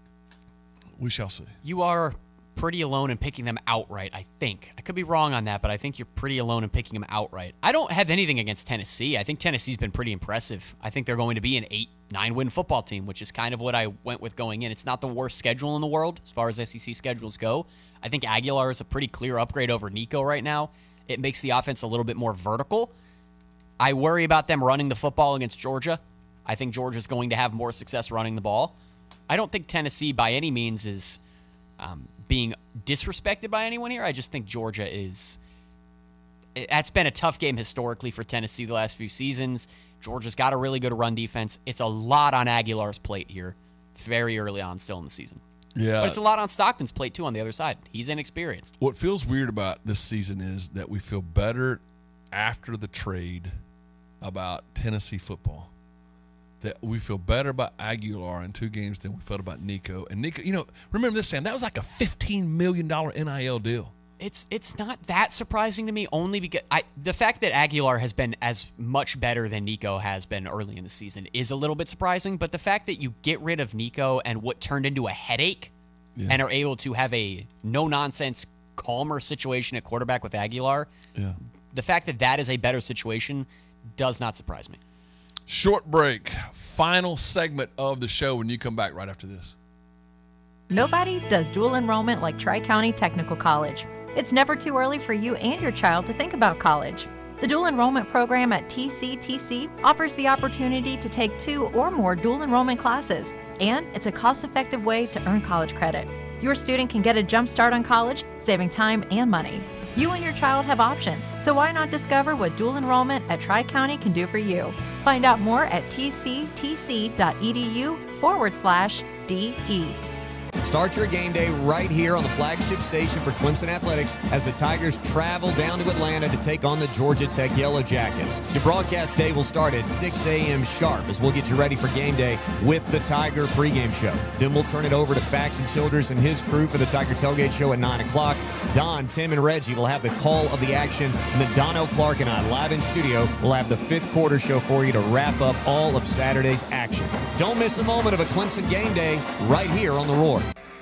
S2: We shall see.
S4: You are pretty alone in picking them outright, I think. I could be wrong on that, but I think you're pretty alone in picking them outright. I don't have anything against Tennessee. I think Tennessee's been pretty impressive. I think they're going to be an eight, nine-win football team, which is kind of what I went with going in. It's not the worst schedule in the world as far as S E C schedules go. I think Aguilar is a pretty clear upgrade over Nico right now. It makes the offense a little bit more vertical. I worry about them running the football against Georgia. I think Georgia's going to have more success running the ball. I don't think Tennessee by any means is um, being disrespected by anyone here. I just think Georgia is... That's been a tough game historically for Tennessee the last few seasons. Georgia's got a really good run defense. It's a lot on Aguilar's plate here, very early on still in the season.
S2: Yeah.
S4: But it's a lot on Stockton's plate, too, on the other side. He's inexperienced.
S2: What feels weird about this season is that we feel better after the trade about Tennessee football. That we feel better about Aguilar in two games than we felt about Nico. And Nico, you know, remember this, Sam, that was like a fifteen million dollars N I L deal.
S4: It's it's not that surprising to me, only because I the fact that Aguilar has been as much better than Nico has been early in the season is a little bit surprising, but the fact that you get rid of Nico and what turned into a headache yeah. and are able to have a no-nonsense, calmer situation at quarterback with Aguilar,
S2: yeah.
S4: the fact that that is a better situation does not surprise me.
S2: Short break. Final segment of the show when you come back right after this.
S14: Nobody does dual enrollment like Tri-County Technical College. It's never too early for you and your child to think about college. The dual enrollment program at T C T C offers the opportunity to take two or more dual enrollment classes, and it's a cost-effective way to earn college credit. Your student can get a jump start on college, saving time and money. You and your child have options, so why not discover what dual enrollment at Tri-County can do for you? Find out more at tctc.edu forward slash DE.
S20: Start your game day right here on the flagship station for Clemson Athletics as the Tigers travel down to Atlanta to take on the Georgia Tech Yellow Jackets. Your broadcast day will start at six a.m. sharp as we'll get you ready for game day with the Tiger pregame show. Then we'll turn it over to Faxon Childers and his crew for the Tiger Tailgate Show at nine o'clock. Don, Tim, and Reggie will have the call of the action, and then Dono Clark and I live in studio will have the fifth quarter show for you to wrap up all of Saturday's action. Don't miss a moment of a Clemson game day right here on The Roar.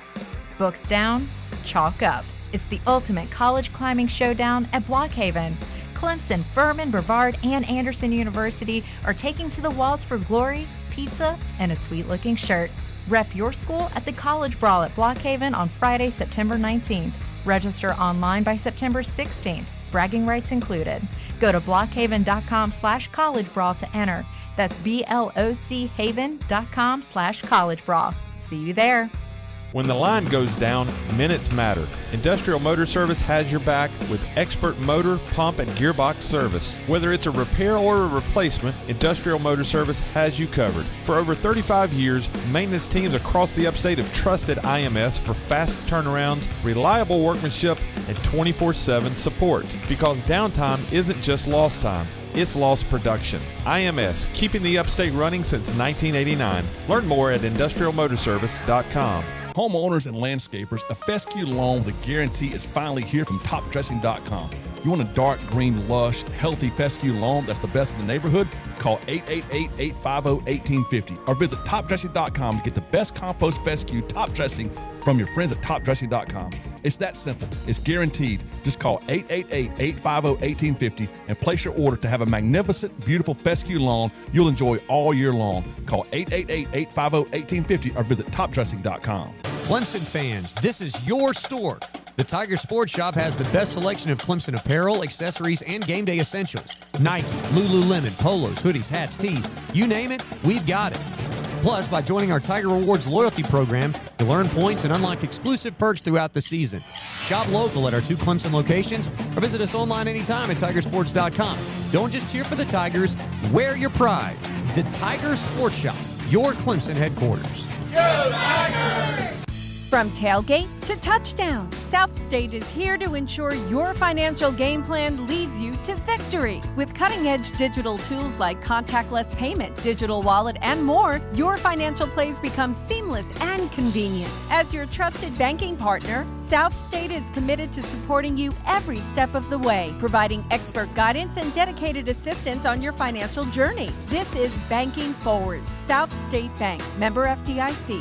S14: Books down, chalk up. It's the ultimate college climbing showdown at Blockhaven. Clemson, Furman, Brevard, and Anderson University are taking to the walls for glory, pizza, and a sweet-looking shirt. Rep your school at the College Brawl at Blockhaven on Friday, September nineteenth. Register online by September sixteenth. Bragging rights included. Go to blockhaven.com slash college brawl to enter. That's B-L-O-C haven.com slash college brawl. See you there.
S21: When the line goes down, minutes matter. Industrial Motor Service has your back with expert motor, pump, and gearbox service. Whether it's a repair or a replacement, Industrial Motor Service has you covered. For over thirty-five years, maintenance teams across the upstate have trusted I M S for fast turnarounds, reliable workmanship, and twenty-four seven support. Because downtime isn't just lost time. It's lost production. I M S, keeping the upstate running since nineteen eighty-nine. Learn more at industrial motor service dot com.
S2: Homeowners and landscapers, a fescue lawn with a guarantee is finally here from top dressing dot com. You want a dark green, lush, healthy fescue lawn that's the best in the neighborhood? Call eight eight eight, eight five zero, one eight five zero or visit top dressing dot com to get the best compost fescue top dressing from your friends at top dressing dot com. It's that simple. It's guaranteed. Just call eight eight eight, eight five zero, one eight five zero and place your order to have a magnificent, beautiful fescue lawn you'll enjoy all year long. Call eight eight eight, eight five zero, one eight five zero or visit top dressing dot com.
S20: Clemson fans, this is your store. The Tiger Sports Shop has the best selection of Clemson apparel, accessories, and game day essentials. Nike, Lululemon, polos, hoodies, hats, tees, you name it, we've got it. Plus, by joining our Tiger Rewards loyalty program, you'll earn points and unlock exclusive perks throughout the season. Shop local at our two Clemson locations or visit us online anytime at tiger sports dot com. Don't just cheer for the Tigers, wear your pride. The Tiger Sports Shop, your Clemson headquarters.
S22: Go Tigers! From tailgate to touchdown, South State is here to ensure your financial game plan leads you to victory. With cutting-edge digital tools like contactless payment, digital wallet, and more, your financial plays become seamless and convenient. As your trusted banking partner, South State is committed to supporting you every step of the way, providing expert guidance and dedicated assistance on your financial journey. This is Banking Forward, South State Bank, member F D I C.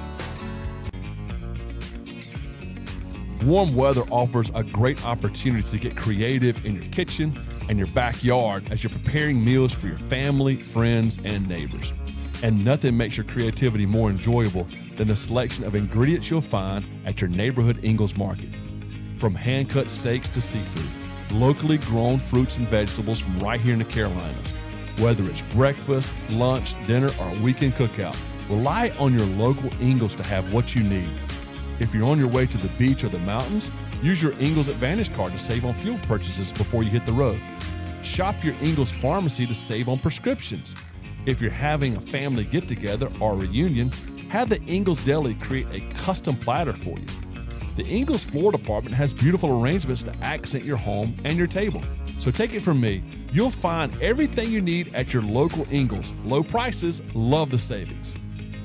S2: Warm weather offers a great opportunity to get creative in your kitchen and your backyard as you're preparing meals for your family, friends, and neighbors. And nothing makes your creativity more enjoyable than the selection of ingredients you'll find at your neighborhood Ingles Market. From hand-cut steaks to seafood, locally grown fruits and vegetables from right here in the Carolinas. Whether it's breakfast, lunch, dinner, or a weekend cookout, rely on your local Ingles to have what you need. If you're on your way to the beach or the mountains, use your Ingles Advantage card to save on fuel purchases before you hit the road. Shop your Ingles Pharmacy to save on prescriptions. If you're having a family get-together or reunion, have the Ingles Deli create a custom platter for you. The Ingles Floor Department has beautiful arrangements to accent your home and your table. So take it from me, you'll find everything you need at your local Ingles. Low prices, love the savings.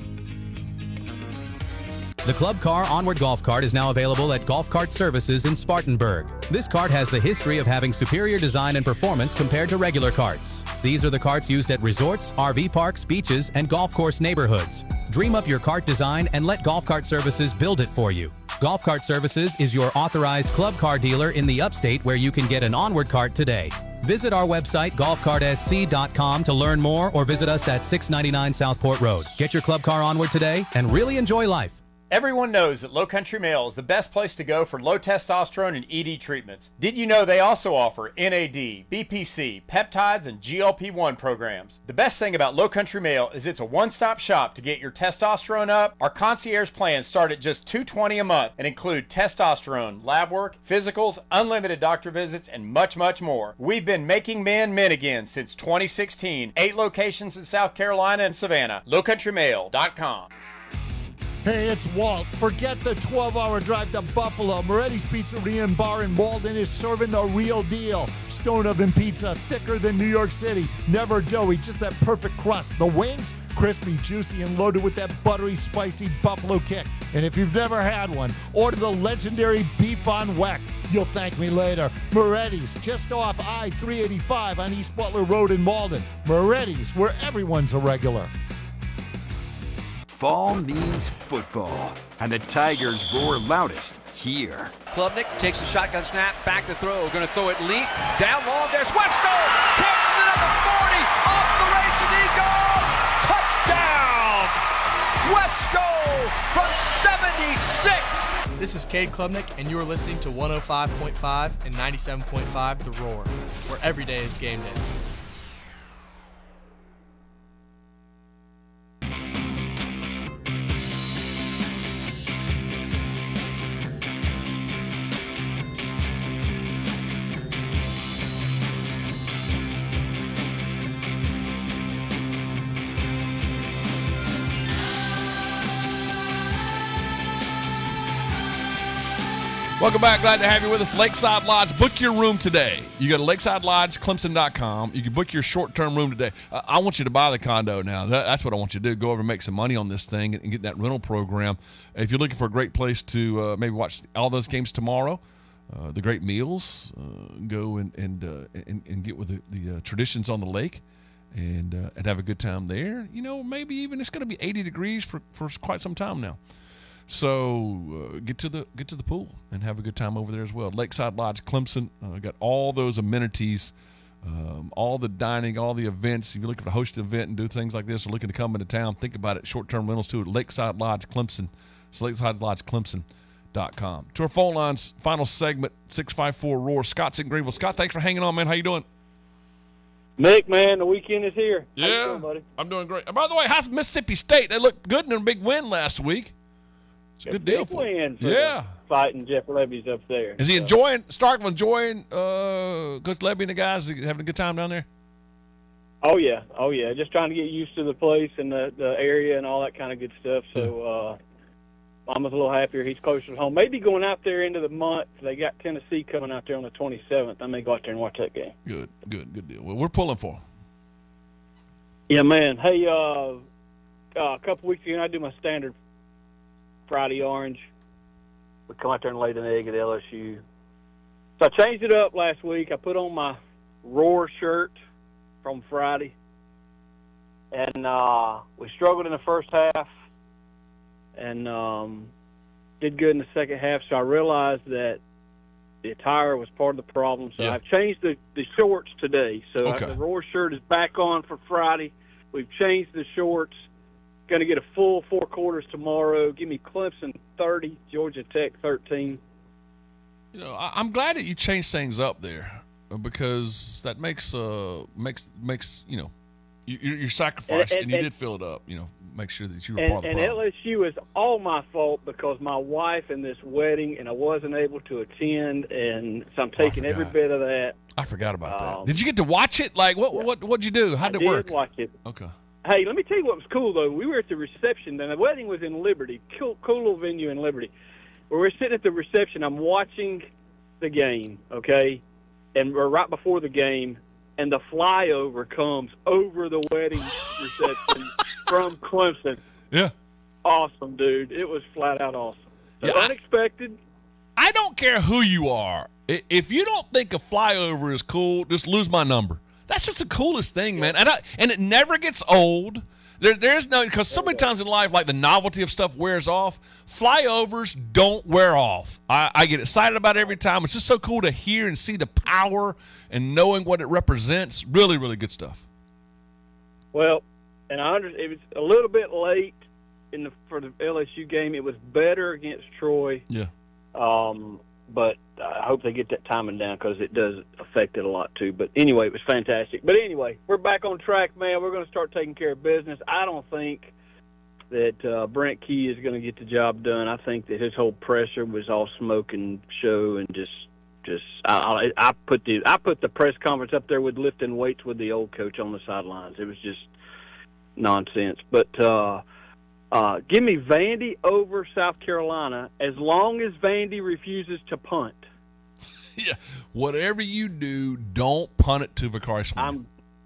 S3: The Club Car Onward Golf Cart is now available at Golf Cart Services in Spartanburg. This cart has the history of having superior design and performance compared to regular carts. These are the carts used at resorts, R V parks, beaches, and golf course neighborhoods. Dream up your cart design and let Golf Cart Services build it for you. Golf Cart Services is your authorized club car dealer in the upstate where you can get an Onward cart today. Visit our website, golf cart s c dot com, to learn more or visit us at six ninety-nine Southport Road. Get your club car Onward today and really enjoy life.
S5: Everyone knows that Low Country Male is the best place to go for low testosterone and E D treatments. Did you know they also offer N A D, B P C, peptides, and G L P one programs? The best thing about Low Country Male is it's a one-stop shop to get your testosterone up. Our concierge plans start at just two hundred twenty dollars a month and include testosterone, lab work, physicals, unlimited doctor visits, and much, much more. We've been making men men again since twenty sixteen. Eight locations in South Carolina and Savannah. low country male dot com.
S10: Hey, it's Walt. Forget the twelve-hour drive to Buffalo. Moretti's Pizzeria and Bar in Walden is serving the real deal. Stone oven pizza, thicker than New York City. Never doughy, just that perfect crust. The wings, crispy, juicy, and loaded with that buttery, spicy buffalo kick. And if you've never had one, order the legendary beef on weck. You'll thank me later. Moretti's, just off I three eighty-five on East Butler Road in Malden. Moretti's, where everyone's a regular.
S17: Fall means football, and the Tigers roar loudest here.
S23: Klubnik takes a shotgun snap, back to throw, going to throw it leap, down long, there's Wesco, catches it at the forty, off the races he goes, touchdown! Wesco from seventy-six!
S24: This is Cade Klubnik, and you are listening to one oh five point five and ninety-seven point five The Roar, where every day is game day.
S2: Welcome back. Glad to have you with us. Lakeside Lodge. Book your room today. You go to lakeside lodge clemson dot com. You can book your short-term room today. Uh, I want you to buy the condo now. That, that's what I want you to do. Go over and make some money on this thing and, and get that rental program. If you're looking for a great place to uh, maybe watch all those games tomorrow, uh, the great meals, uh, go and and, uh, and and get with the, the uh, traditions on the lake and uh, and have a good time there. You know, maybe even it's going to be eighty degrees for, for quite some time now. So uh, get to the get to the pool and have a good time over there as well. Lakeside Lodge, Clemson, uh, got all those amenities, um, all the dining, all the events. If you're looking to host an event and do things like this, or looking to come into town, think about it. Short-term rentals too at Lakeside Lodge, Clemson. It's lakeside lodge clemson dot com. To our phone lines, final segment, six five four roar. Scott's in Greenville. Scott, thanks for hanging on, man. How you doing?
S25: Nick, man, the weekend is here.
S2: Yeah,
S25: How you doing, buddy?
S2: I'm doing great. And by the way, how's Mississippi State? They looked good in a big win last week. It's a good deal for
S25: him.
S2: Yeah.
S25: Fighting Jeff Levy's up there.
S2: Is he
S25: so.
S2: enjoying, Starkville enjoying uh, Coach Levy and the guys having a good time down there?
S25: Oh, yeah. Oh, yeah. Just trying to get used to the place and the, the area and all that kind of good stuff. So uh, I'm a little happier he's closer to home. Maybe going out there into the month. They got Tennessee coming out there on the twenty-seventh. I may go out there and watch that game.
S2: Good, good, good deal. Well, we're pulling for him.
S25: Yeah, man. Hey, uh, uh, a couple weeks ago, I do my standard Friday Orange. We come out there and laid an egg at L S U. So I changed it up last week. I put on my Roar shirt from Friday. And uh, we struggled in the first half and um, did good in the second half. So I realized that the attire was part of the problem. So yeah. I've changed the, the shorts today. So
S2: okay.
S25: I, the Roar shirt is back on for Friday. We've changed the shorts. Going to get a full four quarters tomorrow. Give me Clemson thirty, Georgia Tech thirteen.
S2: You know, I, I'm glad that you changed things up there because that makes uh makes makes you know you, you're sacrificed and, and, and you and, did fill it up. You know, make sure that you were
S25: and,
S2: part of the
S25: and
S2: problem.
S25: L S U is all my fault because my wife in this wedding and I wasn't able to attend, and so I'm taking every bit of that.
S2: I forgot about
S25: um,
S2: that. Did you get to watch it? Like what yeah. what what'd you do? How'd
S25: I
S2: it
S25: did
S2: work?
S25: Watch it.
S2: Okay.
S25: Hey, let me tell you what was cool, though. We were at the reception, and the wedding was in Liberty, cool, cool little venue in Liberty. Where we're sitting at the reception, I'm watching the game, okay? and we're right before the game, and the flyover comes over the wedding reception from Clemson.
S2: Yeah.
S25: Awesome, dude. It was flat out awesome.
S2: Yeah,
S25: Unexpected.
S2: I, I don't care who you are. I- If you don't think a flyover is cool, just lose my number. That's just the coolest thing, man. And I, and it never gets old. There, there's no, because so many times in life, like the novelty of stuff wears off. Flyovers don't wear off. I, I get excited about it every time. It's just so cool to hear and see the power and knowing what it represents. Really, really good stuff.
S25: Well, and I under, it was a little bit late in the for the L S U game. It was better against Troy.
S2: Yeah.
S25: Um, but I hope they get that timing down because it does affect it a lot too. But anyway, it was fantastic. But anyway, we're back on track, man. We're going to start taking care of business. I don't think that uh, Brent Key is going to get the job done. I think that his whole pressure was all smoke and show and just, just. I, I, I put the I put the press conference up there with lifting weights with the old coach on the sidelines. It was just nonsense. But. Uh, Uh, give me Vandy over South Carolina as long as Vandy refuses to punt.
S2: Yeah, whatever you do, don't punt it to Vicari Smith.
S25: I'm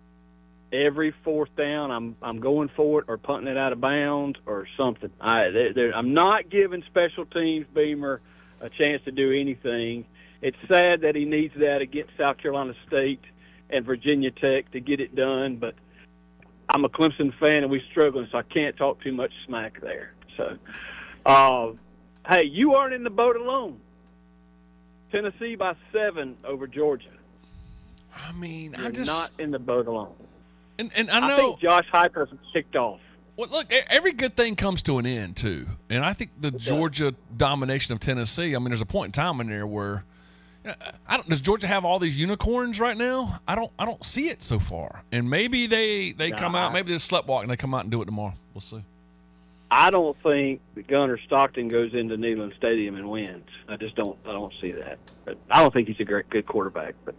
S25: every fourth down. I'm I'm going for it or punting it out of bounds or something. I they're, they're, I'm not giving special teams Beamer a chance to do anything. It's sad that he needs that against South Carolina State and Virginia Tech to get it done, but. I'm a Clemson fan, and we're struggling, so I can't talk too much smack there. So, uh, hey, you aren't in the boat alone. Tennessee by seven over Georgia.
S2: I mean,
S25: You're
S2: I'm just
S25: not in the boat alone.
S2: And and I know
S25: I think Josh Heupel's kicked off.
S2: Well, look, every good thing comes to an end too, and I think the Georgia domination of Tennessee. I mean, there's a point in time in there where. I don't. Does Georgia have all these unicorns right now? I don't. I don't see it so far. And maybe they they
S25: Nah.
S2: come out. Maybe they sleptwalk and they come out and do it tomorrow. We'll see.
S25: I don't think that Gunnar Stockton goes into Neyland Stadium and wins. I just don't. I don't see that. But I don't think he's a great good quarterback. But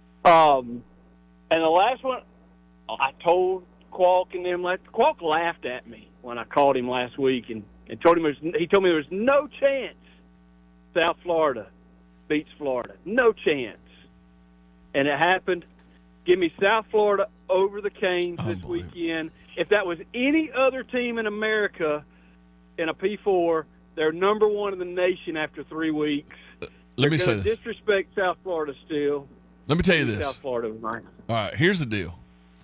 S25: um, and the last one, I told Qualk and them. Last, Qualk laughed at me when I called him last week and, and told him there was, he told me there was no chance South Florida beats Florida. No chance. And it happened. Give me South Florida over the Canes this weekend. If that was any other team in America in a P four, they're number one in the nation after three weeks.
S2: Let
S25: they're
S2: me say
S25: gonna
S2: this.
S25: disrespect South Florida still.
S2: Let me tell you
S25: Give me
S2: this.
S25: South Florida tonight.
S2: All right, here's the deal.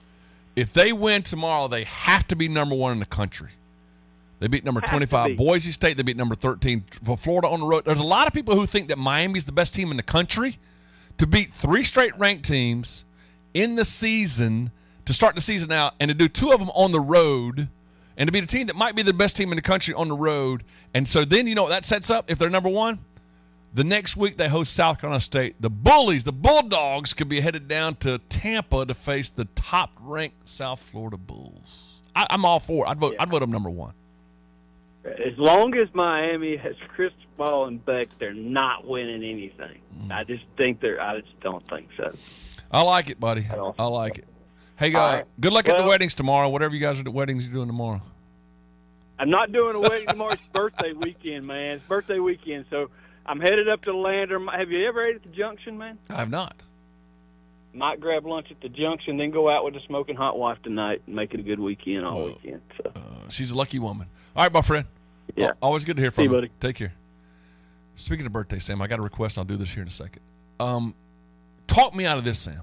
S2: If they win tomorrow, they have to be number one in the country. They beat number
S25: Have to
S2: twenty-five
S25: be.
S2: Boise State. They beat number thirteen for Florida on the road. There's a lot of people who think that Miami's the best team in the country. To beat three straight ranked teams in the season, to start the season out, and to do two of them on the road, and to beat a team that might be the best team in the country on the road. And so then, you know what that sets up if they're number one? The next week they host South Carolina State. The Bullies, the Bulldogs, could be headed down to Tampa to face the top-ranked South Florida Bulls. I, I'm all for it. I'd vote. I'd vote them number one.
S25: As long as Miami has Cristobal and Beck, they're not winning anything. I just think they're. I just don't think so.
S2: I like it, buddy. I like it. Hey, uh,
S25: All right.
S2: good luck at the
S25: Well-
S2: weddings tomorrow. Whatever you guys are the weddings you're doing tomorrow.
S25: I'm not doing a wedding tomorrow. It's birthday weekend, man. It's birthday weekend, so I'm headed up to Lander. Have you ever ate at the Junction, man?
S2: I have not.
S25: Might grab lunch at the Junction, then go out with the smoking hot wife tonight and make it a good weekend all weekend. So.
S2: Uh, she's a lucky woman. All right, my friend.
S25: Yeah.
S2: Al- Always good to hear
S25: See
S2: from
S25: you,
S2: you.
S25: buddy.
S2: Take care. Speaking of birthday, Sam, I got a request. I'll do this here in a second. Um, talk me out of this, Sam.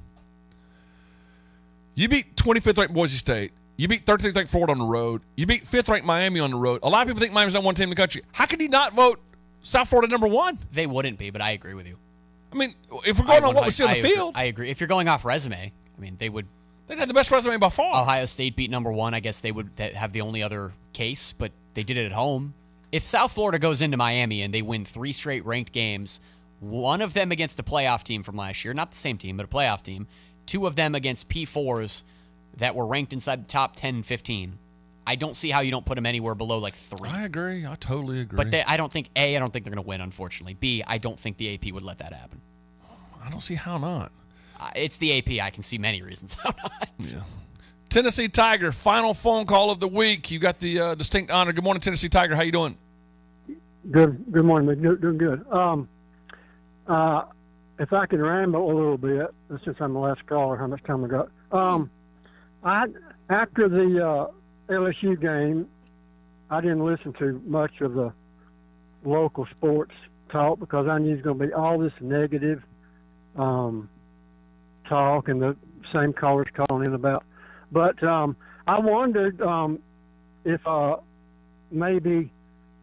S2: You beat twenty-fifth ranked Boise State. You beat thirteenth ranked Florida on the road. You beat fifth ranked Miami on the road. A lot of people think Miami's number one team in the country. How could you not vote South Florida number one?
S4: They wouldn't be, but I agree with you.
S2: I mean, if we're going
S4: I
S2: on what we see on the
S4: I agree-
S2: field,
S4: I agree. If you're going off resume, I mean, they would.
S2: They had the best resume by far.
S4: Ohio State beat number one. I guess they would that have the only other case, but they did it at home. If South Florida goes into Miami and they win three straight ranked games, one of them against a playoff team from last year, not the same team, but a playoff team, two of them against P fours that were ranked inside the top ten and fifteen, I don't see how you don't put them anywhere below like three.
S2: I agree. I totally agree.
S4: But they, I don't think, A, I don't think they're going to win, unfortunately. B, I don't think the A P would let that happen.
S2: I don't see how not.
S4: Uh, it's the A P. I can see many reasons how not.
S2: Yeah. Tennessee Tiger, final phone call of the week. You got the uh, distinct honor. Good morning, Tennessee Tiger. How you doing?
S1: Good. Good morning. man. Do- Doing good. Um, uh, if I could ramble a little bit, since I'm the last caller, how much time I got? Um, I after the uh, L S U game, I didn't listen to much of the local sports talk because I knew it was going to be all this negative um, talk and the same callers calling in about. But um, I wondered um, if uh, maybe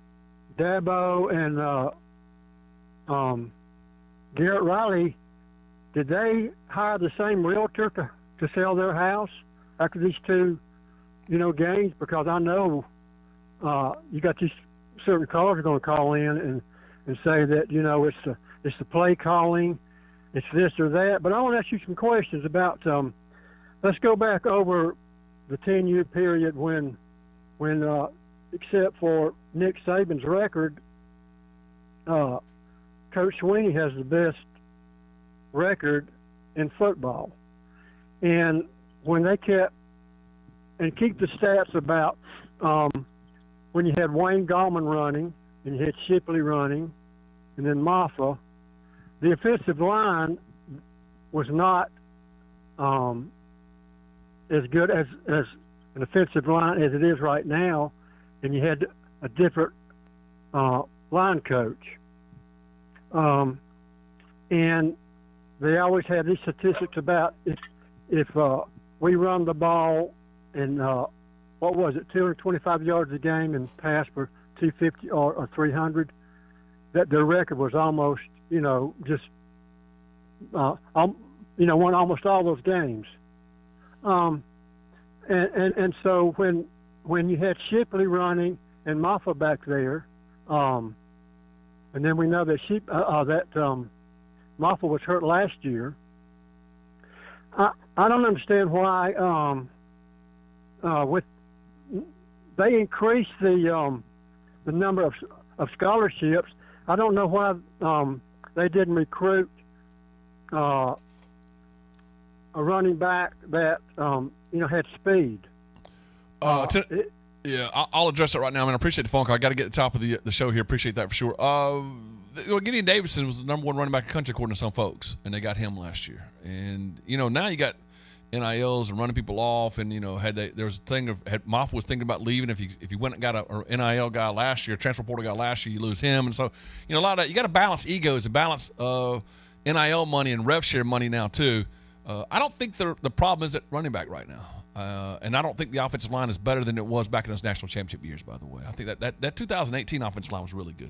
S1: Dabo and uh, um, Garrett Riley, did they hire the same realtor to, to sell their house after these two, you know, games? Because I know uh, you got these certain callers are going to call in and, and say that, you know, it's the, it's the play calling, it's this or that. But I want to ask you some questions about, um, let's go back over the ten-year period when, when uh, except for Nick Saban's record, uh, Coach Sweeney has the best record in football. And when they kept, and keep the stats about um, when you had Wayne Gallman running, and you had Shipley running, and then Maffa, the offensive line was not um, as good as, as an offensive line as it is right now, and you had a different uh, line coach. Um, and they always had these statistics about if if uh, we run the ball and uh, what was it, two hundred twenty-five yards a game and pass for two fifty or, or three hundred, that their record was almost, you know, just, uh, um, you know, won almost all those games. Um, and, and, and so when when you had Shipley running and Maffa back there, um, and then we know that she, uh, uh, that um, Maffa was hurt last year. I I don't understand why um, uh, with they increased the um, the number of of scholarships. I don't know why um, they didn't recruit uh, a running back that um, you know had speed.
S2: Uh,
S1: Uh,
S2: to-
S1: it-
S2: yeah, I- I'll address it right now. I mean, I appreciate the phone call. I got to get to the top of the the show here. Appreciate that for sure. Uh, you know, Gideon Davidson was the number one running back in the country according to some folks, and they got him last year. And you know, now you got N I Ls and running people off, and you know, had they, there was a thing of had Moffa was thinking about leaving. If you if you went and got a, a N I L guy last year, transfer portal guy last year, you lose him, and so you know a lot of that, you got to balance egos and balance uh, N I L money and rev share money now too. Uh, I don't think the the problem is at running back right now. Uh, and I don't think the offensive line is better than it was back in those national championship years, by the way. I think that that, that two thousand eighteen offensive line was really good.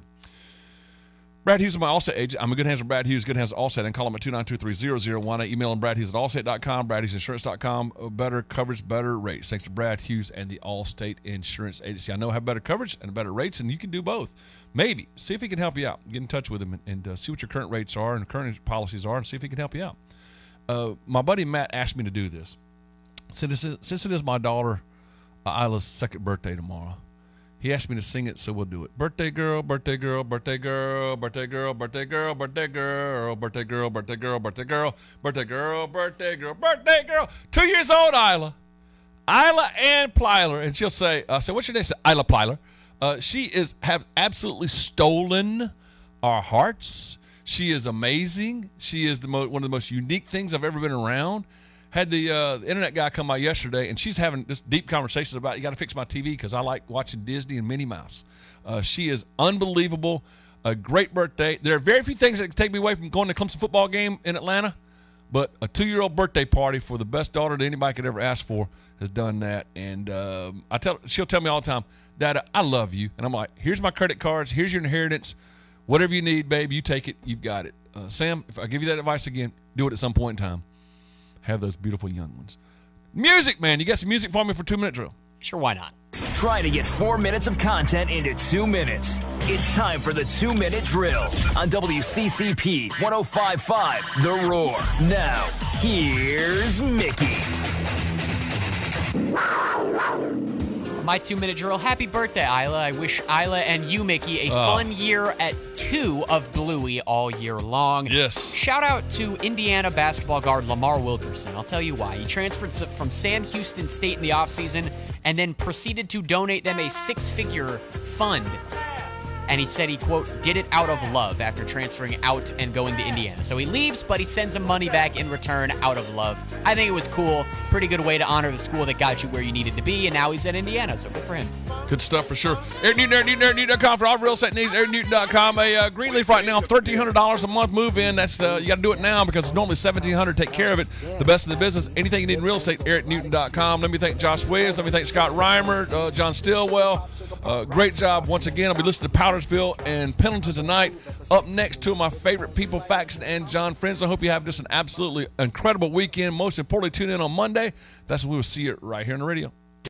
S2: Brad Hughes is my Allstate agent. I'm a good hands with Brad Hughes, good hands with Allstate. And call him at two nine two, three zero zero one. I email him Brad Hughes at allstate dot com, brad hughes insurance dot com. Better coverage, better rates. Thanks to Brad Hughes and the Allstate Insurance Agency. I know I have better coverage and better rates, and you can do both. Maybe. See if he can help you out. Get in touch with him and, and uh, see what your current rates are and current policies are and see if he can help you out. Uh, my buddy Matt asked me to do this. Since it is, since it is my daughter uh, Isla's second birthday tomorrow, he asked me to sing it, so we'll do it. Birthday girl, birthday girl, birthday girl, birthday girl, birthday girl, birthday girl, birthday girl, birthday girl, birthday girl, birthday girl, birthday girl, birthday girl. Two years old, Isla. Isla Ann Plyler. And she'll say, I said, what's your name? She said, Isla Plyler. Uh, she is have absolutely stolen our hearts. She is amazing. She is the mo- one of the most unique things I've ever been around. Had the, uh, the internet guy come by yesterday, and she's having this deep conversations about, you got to fix my T V because I like watching Disney and Minnie Mouse. Uh, she is unbelievable. A great birthday. There are very few things that can take me away from going to Clemson football game in Atlanta, but a two-year-old birthday party for the best daughter that anybody could ever ask for has done that. And um, I tell she'll tell me all the time, Dad, I love you. And I'm like, here's my credit cards. Here's your inheritance. Whatever you need, babe, you take it. You've got it. Uh, Sam, if I give you that advice again, do it at some point in time. Have those beautiful young ones. Music, man. You got some music for me for two-minute drill?
S4: Sure, why not?
S6: Try to get four minutes of content into two minutes. It's time for the two-minute drill on W C C P one oh five point five The Roar. Now, here's Mickey.
S4: My two-minute drill. Happy birthday, Isla. I wish Isla and you, Mickey, a
S2: Oh.
S4: fun year at two of Bluey all year long.
S2: Yes.
S4: Shout out to Indiana basketball guard Lamar Wilkerson. I'll tell you why. He transferred from Sam Houston State in the offseason and then proceeded to donate them a six-figure fund and he said he, quote, did it out of love after transferring out and going to Indiana. So he leaves, but he sends him money back in return out of love. I think it was cool. Pretty good way to honor the school that got you where you needed to be, and now he's at Indiana, so good for him.
S2: Good stuff for sure. Eric Newton, Eric Newton, Eric Newton dot com for all real estate needs. Eric Newton dot com. A uh, Greenleaf right now, thirteen hundred dollars a month move in. That's uh, you got to do it now because it's normally seventeen hundred dollars. Take care of it. The best in the business. Anything you need in real estate, Eric Newton dot com. Let me thank Josh Williams. Let me thank Scott Reimer, uh, John Stillwell. Uh, great job once again. I'll be listening to Powdersville and Pendleton tonight. Up next, two of my favorite people, Faxon and John Friends. I hope you have just an absolutely incredible weekend. Most importantly, tune in on Monday. That's when we will see you right here on the radio.